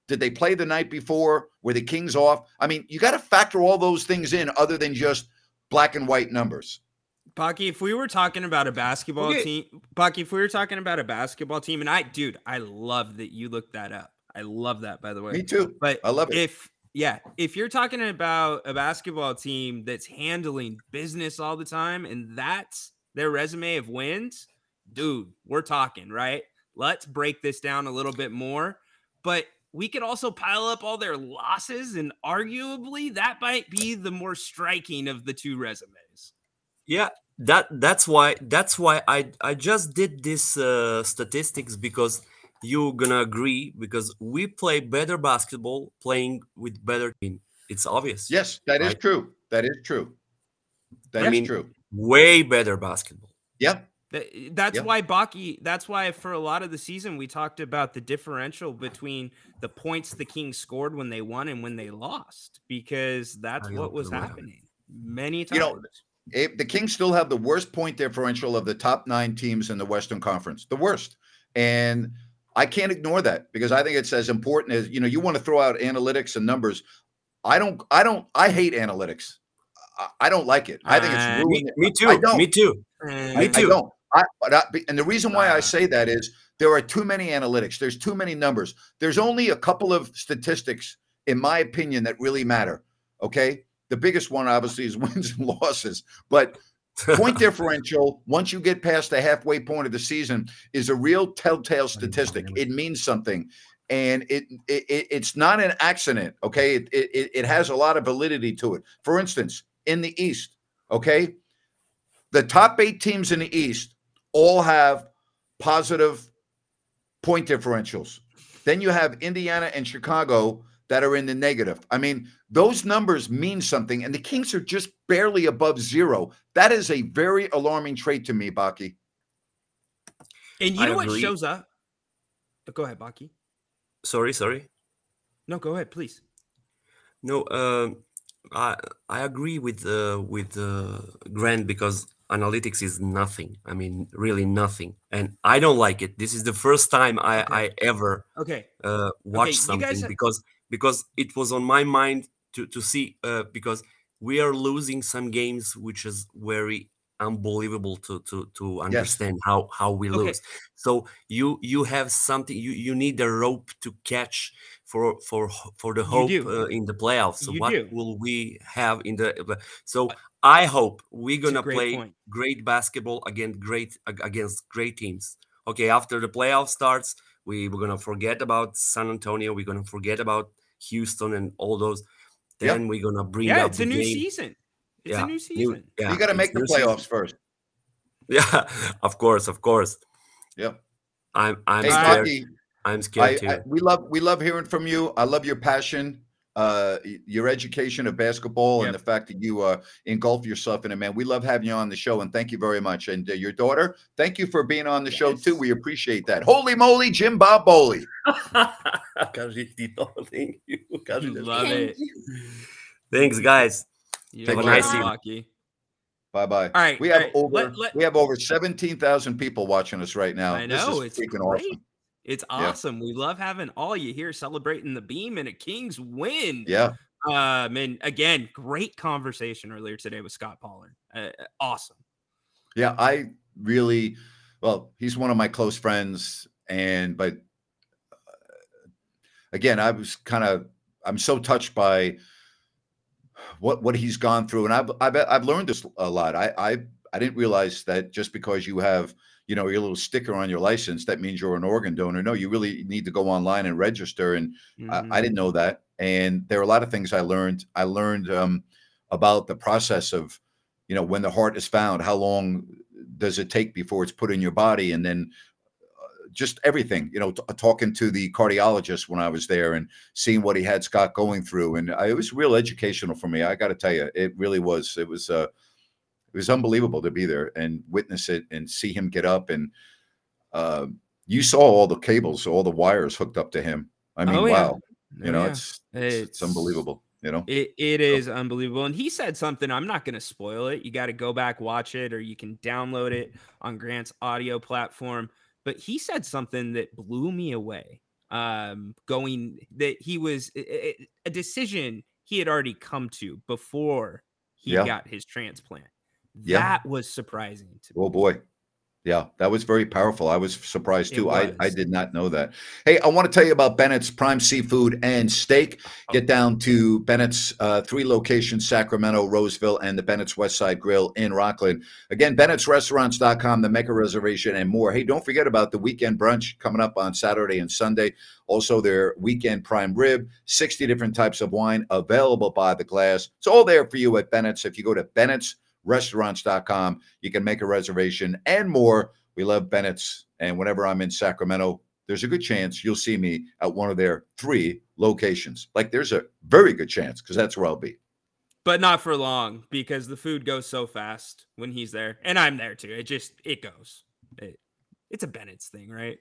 Did they play the night before? Were the Kings off? I mean, you got to factor all those things in other than just black and white numbers. Pocky, if we were talking about a basketball team, Pocky, if we were talking about a basketball team, and I love that you looked that up. I love that, by the way. Me too. But I love it. If you're talking about a basketball team that's handling business all the time and that's their resume of wins, dude, we're talking, right? Let's break this down a little bit more. But we could also pile up all their losses, and arguably that might be the more striking of the two resumes. Yeah, that's why I just did this statistics, because you're gonna agree, because we play better basketball playing with better team. It's obvious. Yes, that is true. That is true. That is true. Way better basketball. Yep. That's why Baki. That's why for a lot of the season we talked about the differential between the points the Kings scored when they won and when they lost, because that's what was happening many times. The Kings still have the worst point differential of the top 9 teams in the Western Conference, the worst. And I can't ignore that, because I think it's as important as, you want to throw out analytics and numbers. I hate analytics. I don't like it. I think it's ruining it. Me too. Me too. I don't. And the reason why I say that is there are too many analytics. There's too many numbers. There's only a couple of statistics, in my opinion, that really matter. Okay. The biggest one, obviously, is wins and losses. But point differential, once you get past the halfway point of the season, is a real telltale statistic. It means something. And it's not an accident. Okay. It has a lot of validity to it. For instance, in the East, okay, the top 8 teams in the East all have positive point differentials. Then you have Indiana and Chicago that are in the negative. I mean, those numbers mean something, and the Kings are just barely above 0. That is a very alarming trait to me, Baki. And you know what shows up? Go ahead, Baki. Sorry. No, go ahead, please. No, I agree with Grant, because analytics is nothing. I mean, really nothing, and I don't like it. This is the first time I ever watched something because it was on my mind to see, because we are losing some games, which is very unbelievable to understand how we lose. So you have something, you need a rope to catch for the hope in the playoffs. So will we have in the I hope we're gonna play great basketball against great teams. Okay, after the playoff starts, we're gonna forget about San Antonio, we're gonna forget about Houston and all those. Then we're gonna bring up it's a new season. It's a new season. You got to make the playoffs first. Yeah, of course. Yep. I'm scared. Rocky, I'm scared too. we love hearing from you. I love your passion, your education of basketball, and the fact that you engulf yourself in it, man. We love having you on the show, and thank you very much. And your daughter, thank you for being on the show too. We appreciate that. Holy moly, Jim Bob Bowley. Thank you. Love it. Thanks, guys. Have a nice evening. Bye-bye. All right. We have over 17,000 people watching us right now. I know. This is It's freaking great. awesome. It's awesome. We love having all you here celebrating the Beam and a Kings win. Yeah. And again, great conversation earlier today with Scott Pollard. Awesome. Yeah, he's one of my close friends, but again, I'm so touched by what he's gone through, and I've learned this a lot. I didn't realize that just because you have your little sticker on your license, that means you're an organ donor. No, you really need to go online and register. And I didn't know that. And there are a lot of things I learned. I learned about the process of, when the heart is found, how long does it take before it's put in your body, and then just everything, talking to the cardiologist when I was there and seeing what he had Scott going through. And it was real educational for me. I got to tell you, it really was. It was unbelievable to be there and witness it and see him get up. And you saw all the cables, all the wires hooked up to him. I mean, wow. It's unbelievable. It is unbelievable. And he said something, I'm not going to spoil it. You got to go back, watch it, or you can download it on Grant's audio platform. But he said something that blew me away. going that he was a decision he had already come to before he got his transplant. That was surprising to me. Oh boy. Yeah, that was very powerful. I was surprised too. I did not know that. Hey, I want to tell you about Bennett's Prime Seafood and Steak. Get down to Bennett's 3 locations, Sacramento, Roseville, and the Bennett's Westside Grill in Rockland. Again, Bennett'sRestaurants.com to make a reservation and more. Hey, don't forget about the weekend brunch coming up on Saturday and Sunday. Also, their weekend prime rib, 60 different types of wine available by the glass. It's all there for you at Bennett's. If you go to Bennett'sRestaurants.com, you can make a reservation and more. We love Bennett's, and whenever I'm in Sacramento, there's a good chance you'll see me at one of their 3 locations. Like, there's a very good chance, because that's where I'll be. But not for long, because the food goes so fast when he's there, and I'm there too. It goes. It's a Bennett's thing, right?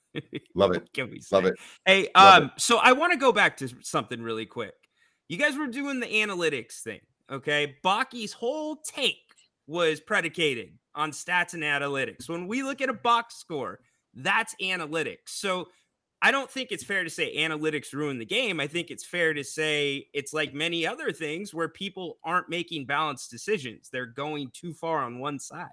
Love it. Can we say? Love it. Hey, Love it. So I want to go back to something really quick. You guys were doing the analytics thing. Okay, Baki's whole take was predicated on stats and analytics. When we look at a box score, that's analytics. So I don't think it's fair to say analytics ruin the game. I think it's fair to say it's like many other things where people aren't making balanced decisions. They're going too far on one side.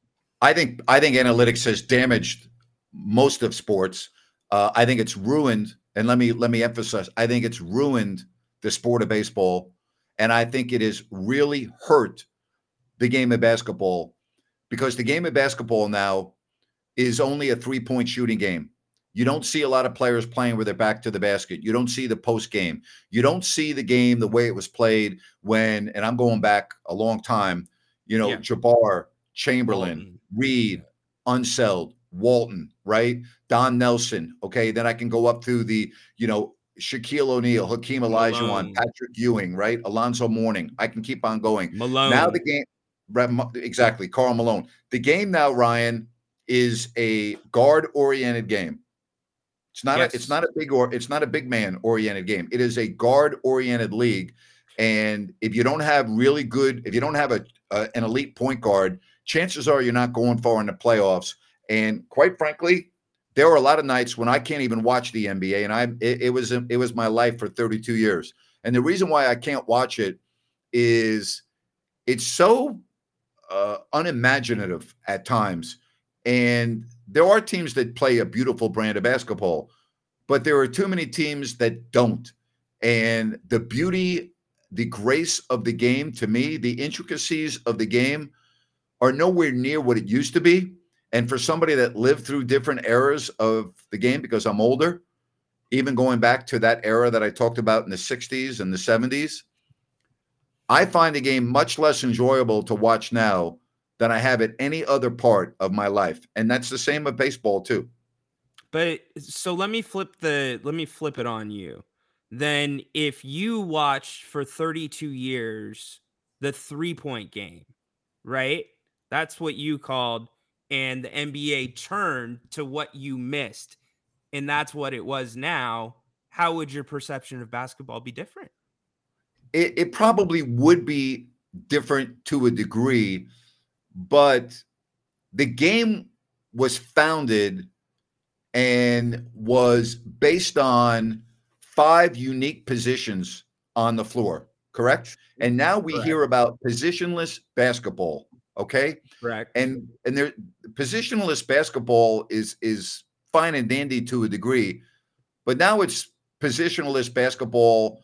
I think analytics has damaged most of sports. I think it's ruined, and let me emphasize, I think it's ruined the sport of baseball. And I think it has really hurt the game of basketball, because the game of basketball now is only a 3-point shooting game. You don't see a lot of players playing with their back to the basket. You don't see the post game. You don't see the game the way it was played when, and I'm going back a long time, Jabbar, Chamberlain, Reed, Unseld, Walton, right? Don Nelson. Okay. Then I can go up through the, Shaquille O'Neal, Hakeem Olajuwon, Patrick Ewing, right? Alonzo Mourning. I can keep on going. Malone. Now the game, exactly, Karl Malone. The game now, Ryan, is a guard-oriented game. It's not a big man-oriented game. It is a guard-oriented league, and if you don't have an elite point guard, chances are you're not going far in the playoffs. And quite frankly, there were a lot of nights when I can't even watch the NBA, and it was my life for 32 years. And the reason why I can't watch it is it's so unimaginative at times. And there are teams that play a beautiful brand of basketball, but there are too many teams that don't. And the beauty, the grace of the game, to me, the intricacies of the game are nowhere near what it used to be. And for somebody that lived through different eras of the game, because I'm older, even going back to that era that I talked about in the 60s and the 70s, I find the game much less enjoyable to watch now than I have at any other part of my life. And that's the same with baseball too. But so let me flip it on you. Then if you watched for 32 years the 3-point game, right? That's what you called, and the NBA turned to what you missed, and that's what it was now. How would your perception of basketball be different? It probably would be different to a degree, but the game was founded and was based on 5 unique positions on the floor, correct? And now we hear about positionless basketball, okay? Correct. And there, positionless basketball is fine and dandy to a degree, but now it's positionless basketball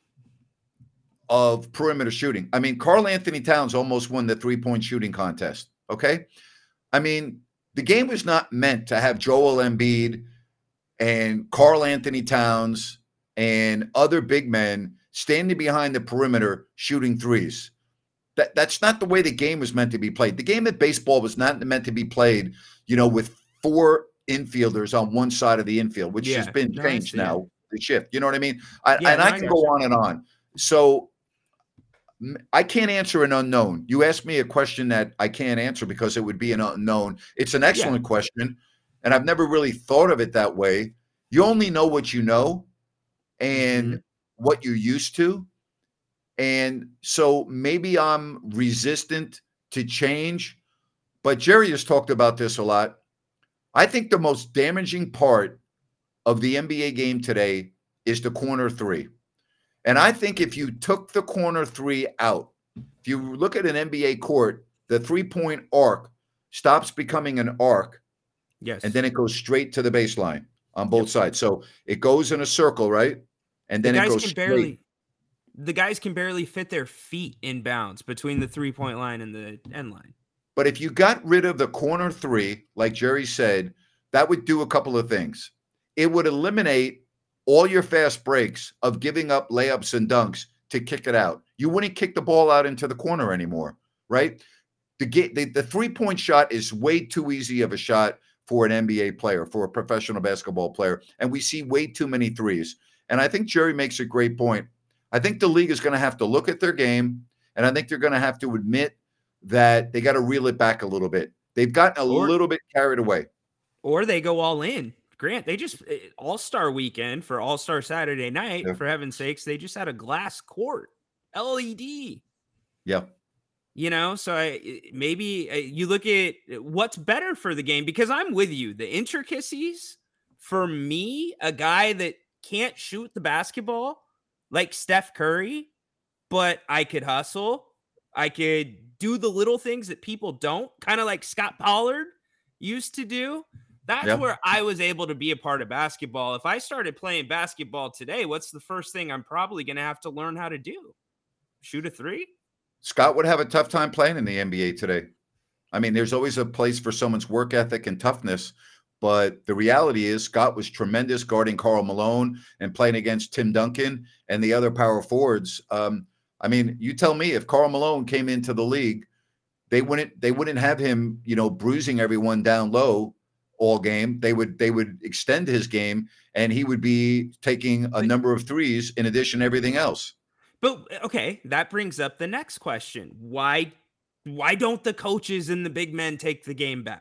of perimeter shooting. I mean, Karl Anthony Towns almost won the 3-point shooting contest, okay? I mean, the game was not meant to have Joel Embiid and Karl Anthony Towns and other big men standing behind the perimeter shooting threes. That's not the way the game was meant to be played. The game of baseball was not meant to be played, with 4 infielders on one side of the infield, which has been changed now, the shift. You know what I mean? I can go on and on. So I can't answer an unknown. You asked me a question that I can't answer because it would be an unknown. It's an excellent question, and I've never really thought of it that way. You only know what you know and what you're used to. And so maybe I'm resistant to change, but Jerry has talked about this a lot. I think the most damaging part of the NBA game today is the corner three. And I think if you took the corner three out, if you look at an NBA court, the 3-point arc stops becoming an arc. Yes. And then it goes straight to the baseline on both sides. So it goes in a circle, right? And then it goes straight. The guys can barely fit their feet in bounds between the 3-point line and the end line. But if you got rid of the corner three, like Jerry said, that would do a couple of things. It would eliminate all your fast breaks of giving up layups and dunks to kick it out. You wouldn't kick the ball out into the corner anymore, right? The 3-point shot is way too easy of a shot for an NBA player, for a professional basketball player. And we see way too many threes. And I think Jerry makes a great point. I think the league is going to have to look at their game, and I think they're going to have to admit that they got to reel it back a little bit. They've gotten a little bit carried away. Or they go all in. Grant, they just All-Star weekend for All-Star Saturday night, for heaven's sakes, they just had a glass court, LED. Yeah. You know, so maybe you look at what's better for the game, because I'm with you. The intricacies, for me, a guy that can't shoot the basketball like Steph Curry, but I could hustle. I could do the little things that people don't, kind of like Scott Pollard used to do. That's where I was able to be a part of basketball. If I started playing basketball today, what's the first thing I'm probably going to have to learn how to do? Shoot a three? Scott would have a tough time playing in the NBA today. I mean, there's always a place for someone's work ethic and toughness, but the reality is Scott was tremendous guarding Karl Malone and playing against Tim Duncan and the other power forwards. I mean, you tell me, if Karl Malone came into the league, they wouldn't have him, bruising everyone down low all game. They would extend his game, and he would be taking a number of threes in addition to everything else. But okay, that brings up the next question. Why don't the coaches and the big men take the game back?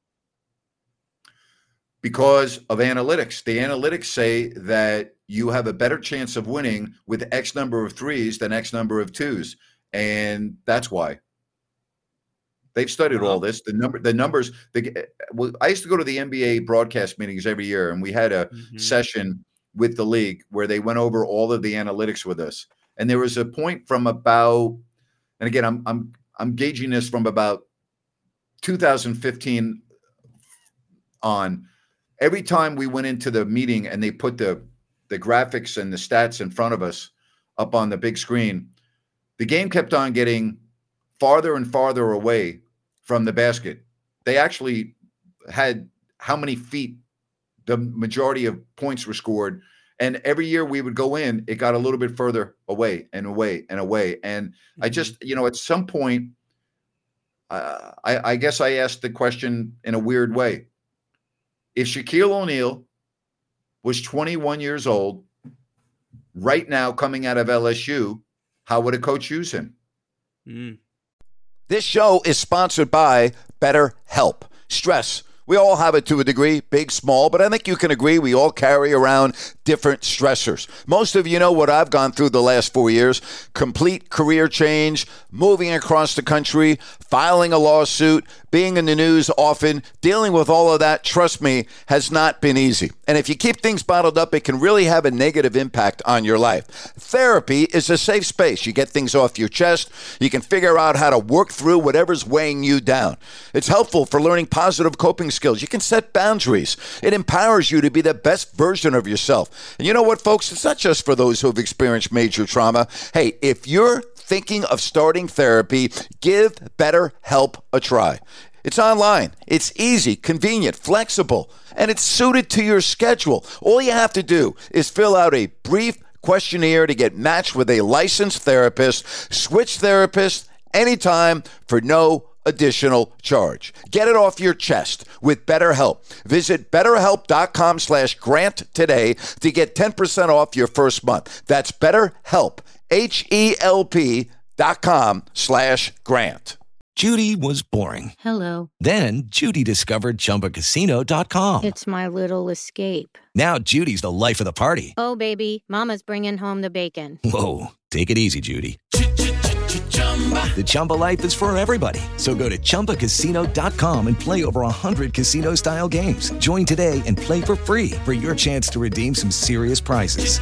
Because of analytics. The analytics say that you have a better chance of winning with X number of threes than X number of twos. And that's why. They've studied all this. The numbers. I used to go to the NBA broadcast meetings every year, and we had a session with the league where they went over all of the analytics with us. And there was a point from about, and again, I'm gauging this from about 2015 on. Every time we went into the meeting and they put the graphics and the stats in front of us up on the big screen, the game kept on getting farther and farther away from the basket. They actually had how many feet the majority of points were scored. And every year we would go in, it got a little bit further away and away and away. And I just, at some point, I guess I asked the question in a weird way. If Shaquille O'Neal was 21 years old right now coming out of LSU, how would a coach use him? This show is sponsored by BetterHelp. Stress. We all have it to a degree, big, small, but I think you can agree we all carry around different stressors. Most of you know what I've gone through the last 4 years. Complete career change, moving across the country, filing a lawsuit, being in the news often, dealing with all of that, trust me, has not been easy. And if you keep things bottled up, it can really have a negative impact on your life. Therapy is a safe space. You get things off your chest. You can figure out how to work through whatever's weighing you down. It's helpful for learning positive coping skills. You can set boundaries. It empowers you to be the best version of yourself. And you know what, folks? It's not just for those who have experienced major trauma. Hey, if you're thinking of starting therapy, give BetterHelp a try. It's online. It's easy, convenient, flexible, and it's suited to your schedule. All you have to do is fill out a brief questionnaire to get matched with a licensed therapist. Switch therapists anytime for no additional charge. Get it off your chest with BetterHelp. Visit BetterHelp.com/Grant today to get 10% off your first month. That's BetterHelp, HELP.com/Grant. Judy was boring. Hello. Then Judy discovered ChumbaCasino.com. It's my little escape. Now Judy's the life of the party. Oh, baby, mama's bringing home the bacon. Whoa, take it easy, Judy. The Chumba life is for everybody. So go to ChumbaCasino.com and play over 100 casino-style games. Join today and play for free for your chance to redeem some serious prizes.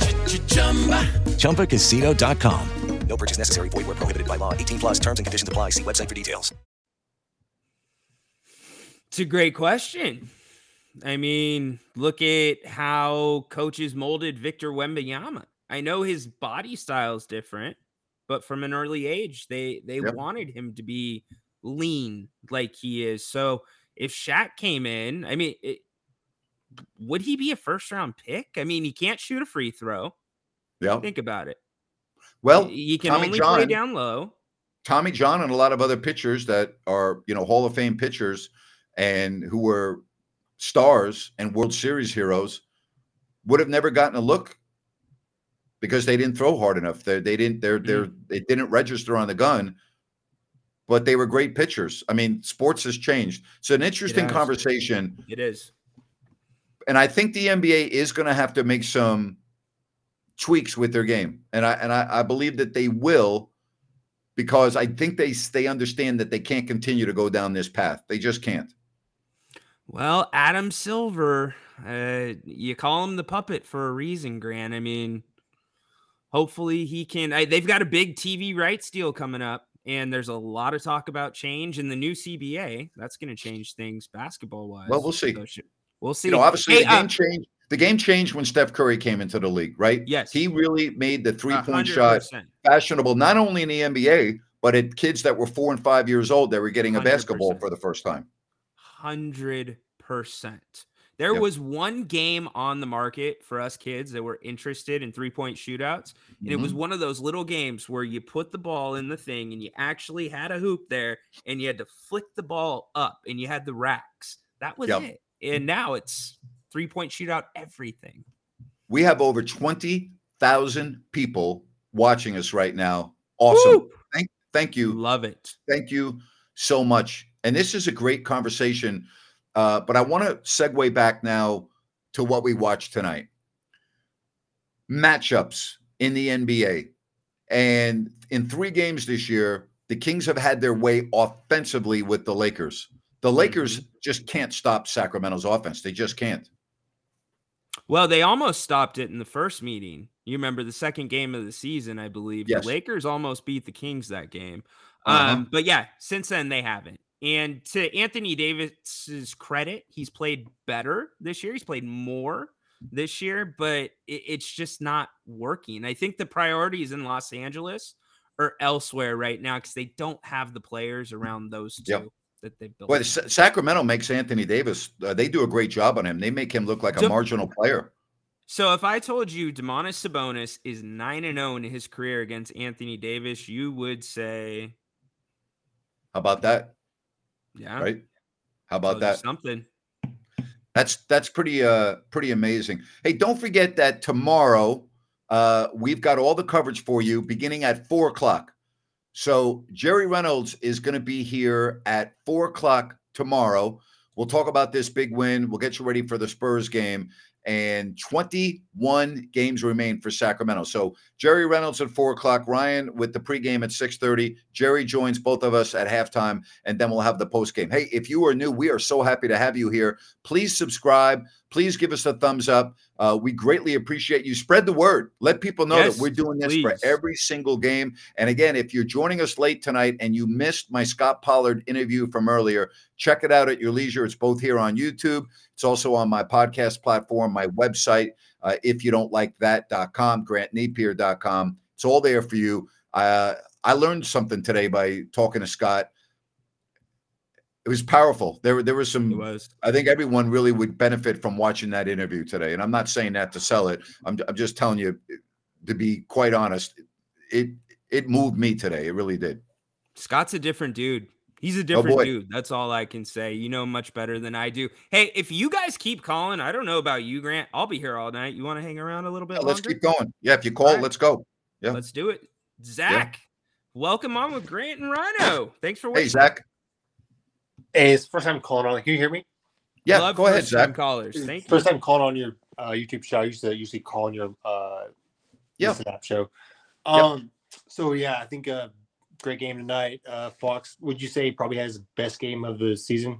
ChumbaCasino.com. No purchase necessary. Void where prohibited by law. 18 plus terms and conditions apply. See website for details. It's a great question. I mean, look at how coaches molded Victor Wembanyama. I know his body style is different, but from an early age, they wanted him to be lean like he is. So if Shaq came in, I mean, would he be a first-round pick? I mean, he can't shoot a free throw. Yeah. Think about it. Well, he can only play down low. Tommy John and a lot of other pitchers that are, Hall of Fame pitchers and who were stars and World Series heroes would have never gotten a look because they didn't throw hard enough. They didn't register on the gun, but they were great pitchers. I mean, sports has changed. It's an interesting conversation. It is. And I think the NBA is going to have to make some tweaks with their game. And I believe that they will, because I think they understand that they can't continue to go down this path. They just can't. Well, Adam Silver, you call him the puppet for a reason, Grant. I mean, hopefully he can. They've got a big TV rights deal coming up, and there's a lot of talk about change in the new CBA. That's going to change things basketball-wise. Well, we'll see. So we'll see. Obviously, the game changed. The game changed when Steph Curry came into the league, right? Yes. He really made the three-point 100%. shot fashionable, not only in the NBA, but at kids that were 4 and 5 years old that were getting a 100%. basketball for the first time. 100%. There was one game on the market for us kids that were interested in three-point shootouts. And it was one of those little games where you put the ball in the thing and you actually had a hoop there and you had to flick the ball up and you had the racks. That was it. And now it's three-point shootout everything. We have over 20,000 people watching us right now. Awesome. Thank you. Love it. Thank you so much. And this is a great conversation. But I want to segue back now to what we watched tonight. Matchups in the NBA. And in 3 games this year, the Kings have had their way offensively with the Lakers. The Lakers just can't stop Sacramento's offense. They just can't. Well, they almost stopped it in the first meeting. You remember the second game of the season, I believe. Yes. The Lakers almost beat the Kings that game. But yeah, since then they haven't. And to Anthony Davis's credit, he's played better this year. He's played more this year, but it's just not working. I think the priorities in Los Angeles or elsewhere right now because they don't have the players around those two that they've built. Well, Sacramento makes Anthony Davis. They do a great job on him. They make him look like a marginal player. So if I told you Domantas Sabonis is 9-0 in his career against Anthony Davis, you would say, how about that? Yeah. Right. How about that? Something. That's pretty amazing. Hey, don't forget that tomorrow we've got all the coverage for you beginning at 4:00. So Jerry Reynolds is going to be here at 4:00 tomorrow. We'll talk about this big win. We'll get you ready for the Spurs game. And 21 games remain for Sacramento. So Jerry Reynolds at 4:00, Ryan with the pregame at 6:30. Jerry joins both of us at halftime, and then we'll have the postgame. Hey, if you are new, we are so happy to have you here. Please subscribe. Please give us a thumbs up. We greatly appreciate you. Spread the word. Let people know that we're doing this for every single game. And again, if you're joining us late tonight and you missed my Scott Pollard interview from earlier, check it out at your leisure. It's both here on YouTube. It's also on my podcast platform, my website, ifyoudontlikethat.com, grantnapier.com. It's all there for you. I learned something today by talking to Scott. It was powerful. There was some. I think everyone really would benefit from watching that interview today. And I'm not saying that to sell it. I'm just telling you, to be quite honest, it moved me today. It really did. Scott's a different dude. He's a different dude. That's all I can say. You know much better than I do. Hey, if you guys keep calling, I don't know about you, Grant. I'll be here all night. You want to hang around a little bit longer? Let's keep going. Yeah, if you call, let's go. Yeah, let's do it. Zach, welcome on with Grant and Rhino. Thanks for waiting. Hey, Zach. Hey, it's the first time calling on. Can you hear me? Yeah, go ahead, Zach. Callers. Thank you. First time calling on your YouTube show. I used to usually call on your app show. So yeah, I think great game tonight. Fox, would you say probably has the best game of the season?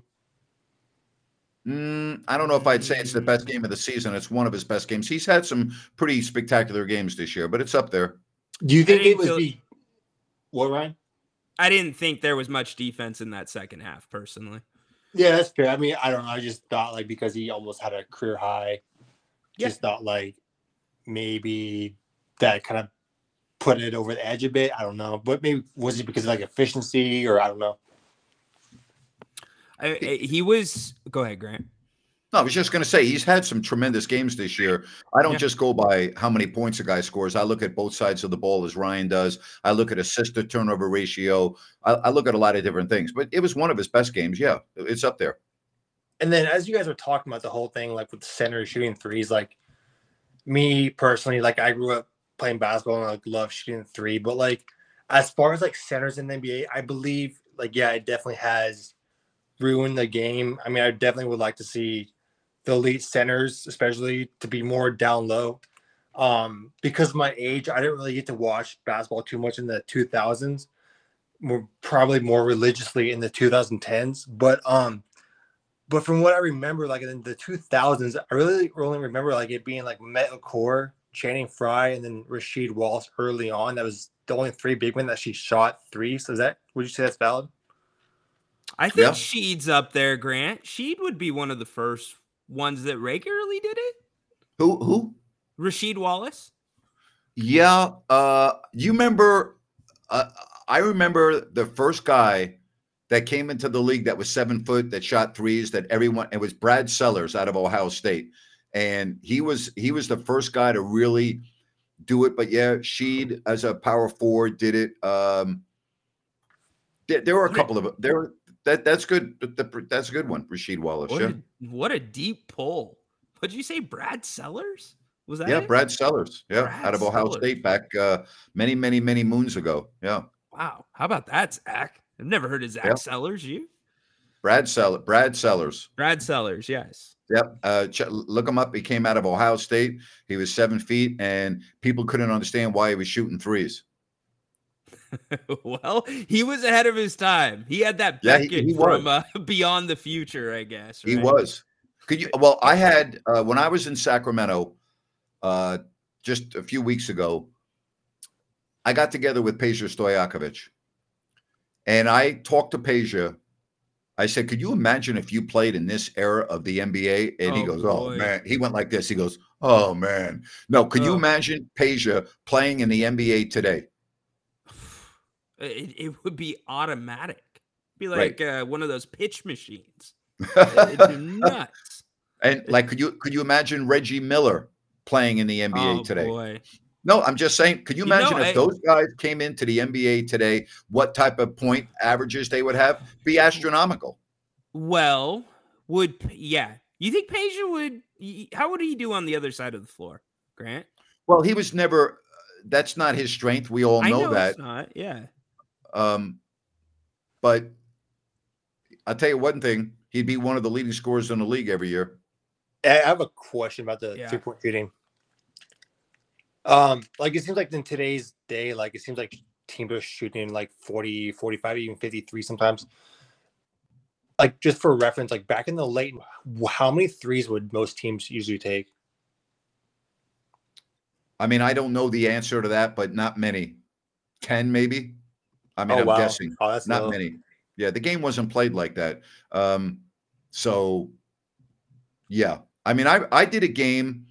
I don't know if I'd say it's the best game of the season. It's one of his best games. He's had some pretty spectacular games this year, but it's up there. Do you think it was what, Ryan? I didn't think there was much defense in that second half, personally. Yeah, that's fair. I mean, I don't know. I just thought like because he almost had a career high, just thought like maybe that kind of put it over the edge a bit. I don't know, but maybe was it because of like efficiency or I don't know. He was. Go ahead, Grant. No, I was just going to say he's had some tremendous games this year. I don't just go by how many points a guy scores. I look at both sides of the ball as Ryan does. I look at assist to turnover ratio. I look at a lot of different things. But it was one of his best games. Yeah, it's up there. And then as you guys were talking about the whole thing, like with the center shooting threes, like me personally, like I grew up playing basketball and I love shooting three. But like as far as like centers in the NBA, I believe like it definitely has ruined the game. I mean, I definitely would like to see the elite centers, especially, to be more down low. Because of my age, I didn't really get to watch basketball too much in the 2000s. Probably more religiously in the 2010s. But from what I remember, like in the 2000s, I really only remember like it being like Met McCour, Channing Frye, and then Rasheed Wallace early on. That was the only three big men that she shot three. So would you say that's valid? I think Sheed's up there, Grant. Sheed would be one of the first ones that regularly did it. Who? Rasheed Wallace. Yeah. You remember? I remember the first guy that came into the league that was 7 foot that shot threes. That everyone. It was Brad Sellers out of Ohio State, and he was the first guy to really do it. But yeah, Sheed as a power forward did it. There were a couple of there. That's good. That's a good one, Rasheed Wallace. What a deep pull. What did you say, Brad Sellers? Was that it? Brad Sellers. Yeah, Brad out of Ohio State back many moons ago. Yeah. Wow. How about that, Zach? I've never heard of Zach Sellers. You? Brad Sellers. Brad Sellers. Yes. Yep. Look him up. He came out of Ohio State. He was 7 feet, and people couldn't understand why he was shooting threes. Well, he was ahead of his time. He had that Beckett from Beyond the Future, I guess. Right? He was. Well, I had when I was in Sacramento just a few weeks ago, I got together with Peja Stojakovic, and I talked to Peja. I said, "Could you imagine if you played in this era of the NBA?" And he goes, "Oh man," he went like this. He goes, "Oh man, no." Could you imagine Peja playing in the NBA today? It would be automatic. It'd be like one of those pitch machines. It'd be nuts. And like, could you imagine Reggie Miller playing in the NBA today? Boy. No, I'm just saying, could you imagine if those guys came into the NBA today, what type of point averages they would have? Be astronomical. Well, you think Peja would, how would he do on the other side of the floor, Grant? Well, he was never, that's not his strength. We all know that. It's not, yeah. But I'll tell you one thing, he'd be one of the leading scorers in the league every year. I have a question about the 3-point shooting. Like it seems like in today's day, like it seems like teams are shooting like 40, 45, even 53 sometimes. Like just for reference, like back in the late, how many threes would most teams usually take? I mean, I don't know the answer to that, but not many. 10 maybe. I mean, I'm guessing. Oh, that's not low. many. Yeah, the game wasn't played like that. So, yeah. I mean, I did a game.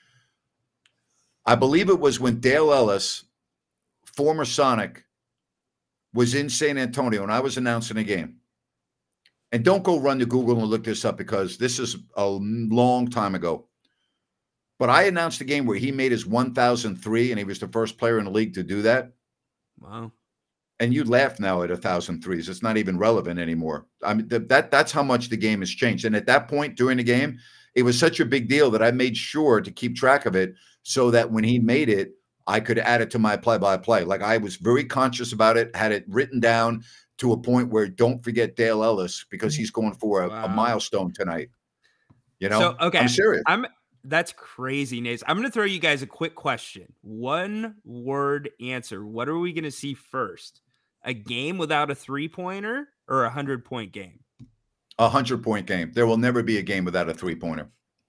I believe it was when Dale Ellis, former Sonic, was in San Antonio, and I was announcing a game. And don't go run to Google and look this up because this is a long time ago. But I announced a game where he made his 1,003, and he was the first player in the league to do that. Wow. And you laugh now at 1,000 threes. It's not even relevant anymore. I mean, that's how much the game has changed. And at that point during the game, it was such a big deal that I made sure to keep track of it so that when he made it, I could add it to my play-by-play. Like I was very conscious about it, had it written down to a point where don't forget Dale Ellis because he's going for a milestone tonight. You know, so, okay. I'm serious. That's crazy, Nace. I'm going to throw you guys a quick question. One word answer. What are we going to see first? a game without a 3-pointer or a 100-point game? 100-point game. There will never be a game without a 3-pointer.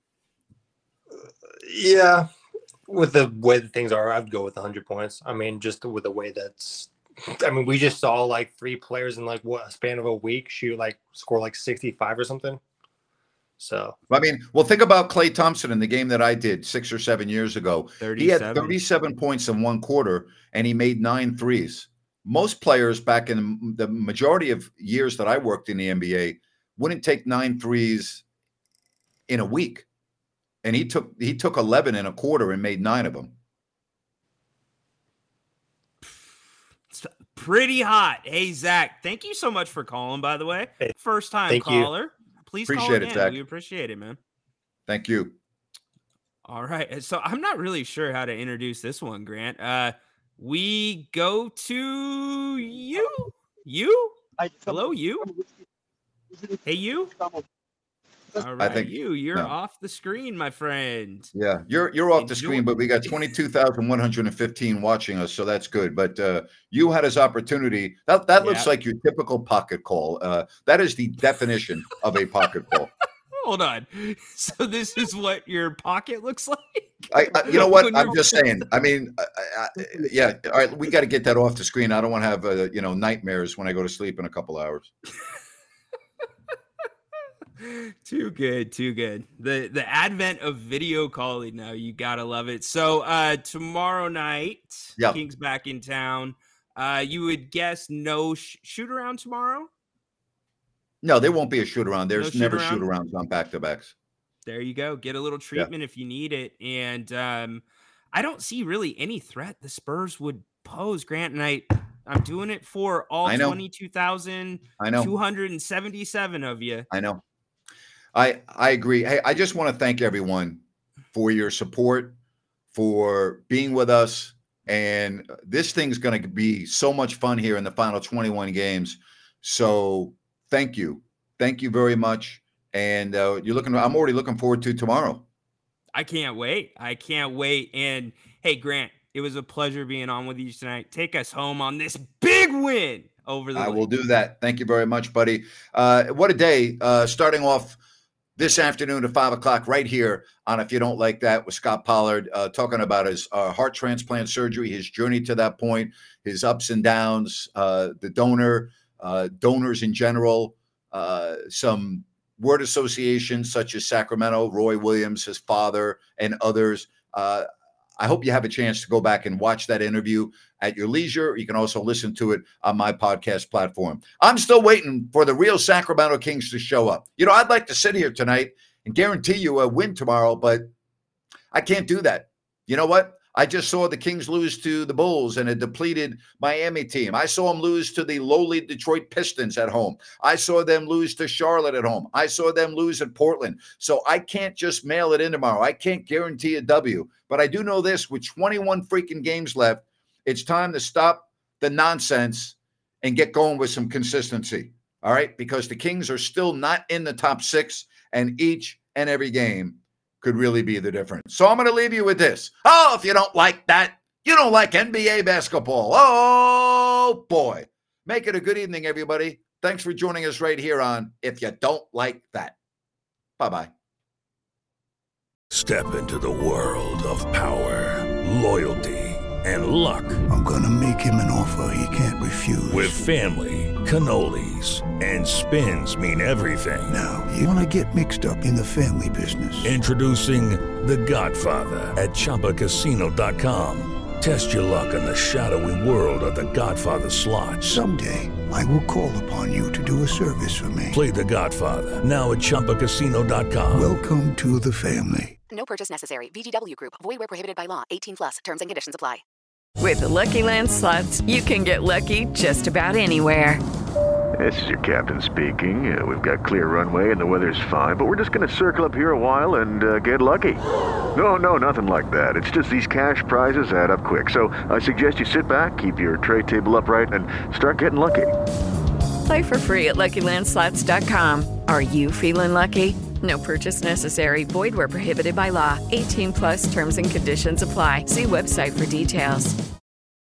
Yeah. With the way that things are, I'd go with 100 points. I mean, just with the way we just saw like 3 players in like a span of a week score like 65 or something. So, I mean, well, think about Klay Thompson in the game that I did 6 or 7 years ago. He had 37 points in one quarter, and he made 9 threes. Most players back in the majority of years that I worked in the NBA wouldn't take 9 threes in a week. And he took 11 in a quarter and made 9 of them. It's pretty hot. Hey, Zach, thank you so much for calling, by the way. First time caller. Please call again. Zach. We appreciate it, man. Thank you. All right. So I'm not really sure how to introduce this one, Grant. We go to you. You? Hello, you? Hey, you? All right, I think you're off the screen, my friend. Yeah, you're off the screen, but we got 22,115 watching us, so that's good. But you had his opportunity. That looks like your typical pocket call. That is the definition of a pocket call. Hold on. So this is what your pocket looks like? You know what? I'm just saying. I mean, yeah. All right, we got to get that off the screen. I don't want to have nightmares when I go to sleep in a couple hours. Too good. The advent of video calling now, you gotta love it. So tomorrow night, Kings back in town. You would guess no shoot around tomorrow? No, there won't be a shoot around. There's never shoot arounds on back-to-backs. There you go. Get a little treatment if you need it. And I don't see really any threat the Spurs would pose, Grant. And I'm doing it for all 22,277 of you. I know. I agree. Hey, I just want to thank everyone for your support, for being with us. And this thing's going to be so much fun here in the final 21 games. So thank you. Thank you very much. And I'm already looking forward to tomorrow. I can't wait. And hey, Grant, it was a pleasure being on with you tonight. Take us home on this big win over the I will do that. Thank you very much, buddy. What a day. Starting off this afternoon at 5 o'clock right here on If You Don't Like That with Scott Pollard, talking about his heart transplant surgery, his journey to that point, his ups and downs, the donors in general, some word associations such as Sacramento, Roy Williams, his father, and others. I hope you have a chance to go back and watch that interview at your leisure. You can also listen to it on my podcast platform. I'm still waiting for the real Sacramento Kings to show up. I'd like to sit here tonight and guarantee you a win tomorrow, but I can't do that. You know what? I just saw the Kings lose to the Bulls and a depleted Miami team. I saw them lose to the lowly Detroit Pistons at home. I saw them lose to Charlotte at home. I saw them lose at Portland. So I can't just mail it in tomorrow. I can't guarantee a W. But I do know this, with 21 freaking games left, it's time to stop the nonsense and get going with some consistency. All right? Because the Kings are still not in the top 6, and each and every game could really be the difference. So I'm going to leave you with this. Oh, if you don't like that, you don't like NBA basketball. Oh, boy. Make it a good evening, everybody. Thanks for joining us right here on If You Don't Like That. Bye-bye. Step into the world of power, loyalty, and luck. I'm going to make him an offer he can't refuse. With family, cannolis, and spins mean everything. Now, you want to get mixed up in the family business. Introducing The Godfather at ChumbaCasino.com. Test your luck in the shadowy world of The Godfather slot. Someday, I will call upon you to do a service for me. Play The Godfather, now at ChumbaCasino.com. Welcome to the family. No purchase necessary. VGW Group. Void where prohibited by law. 18+. Terms and conditions apply. With the Lucky Land Slots, you can get lucky just about anywhere. This is your captain speaking. We've got clear runway and the weather's fine, but we're just going to circle up here a while and get lucky. No, nothing like that. It's just these cash prizes add up quick. So I suggest you sit back, keep your tray table upright, and start getting lucky. Play for free at LuckyLandSlots.com. Are you feeling lucky? No purchase necessary. Void where prohibited by law. 18+ terms and conditions apply. See website for details.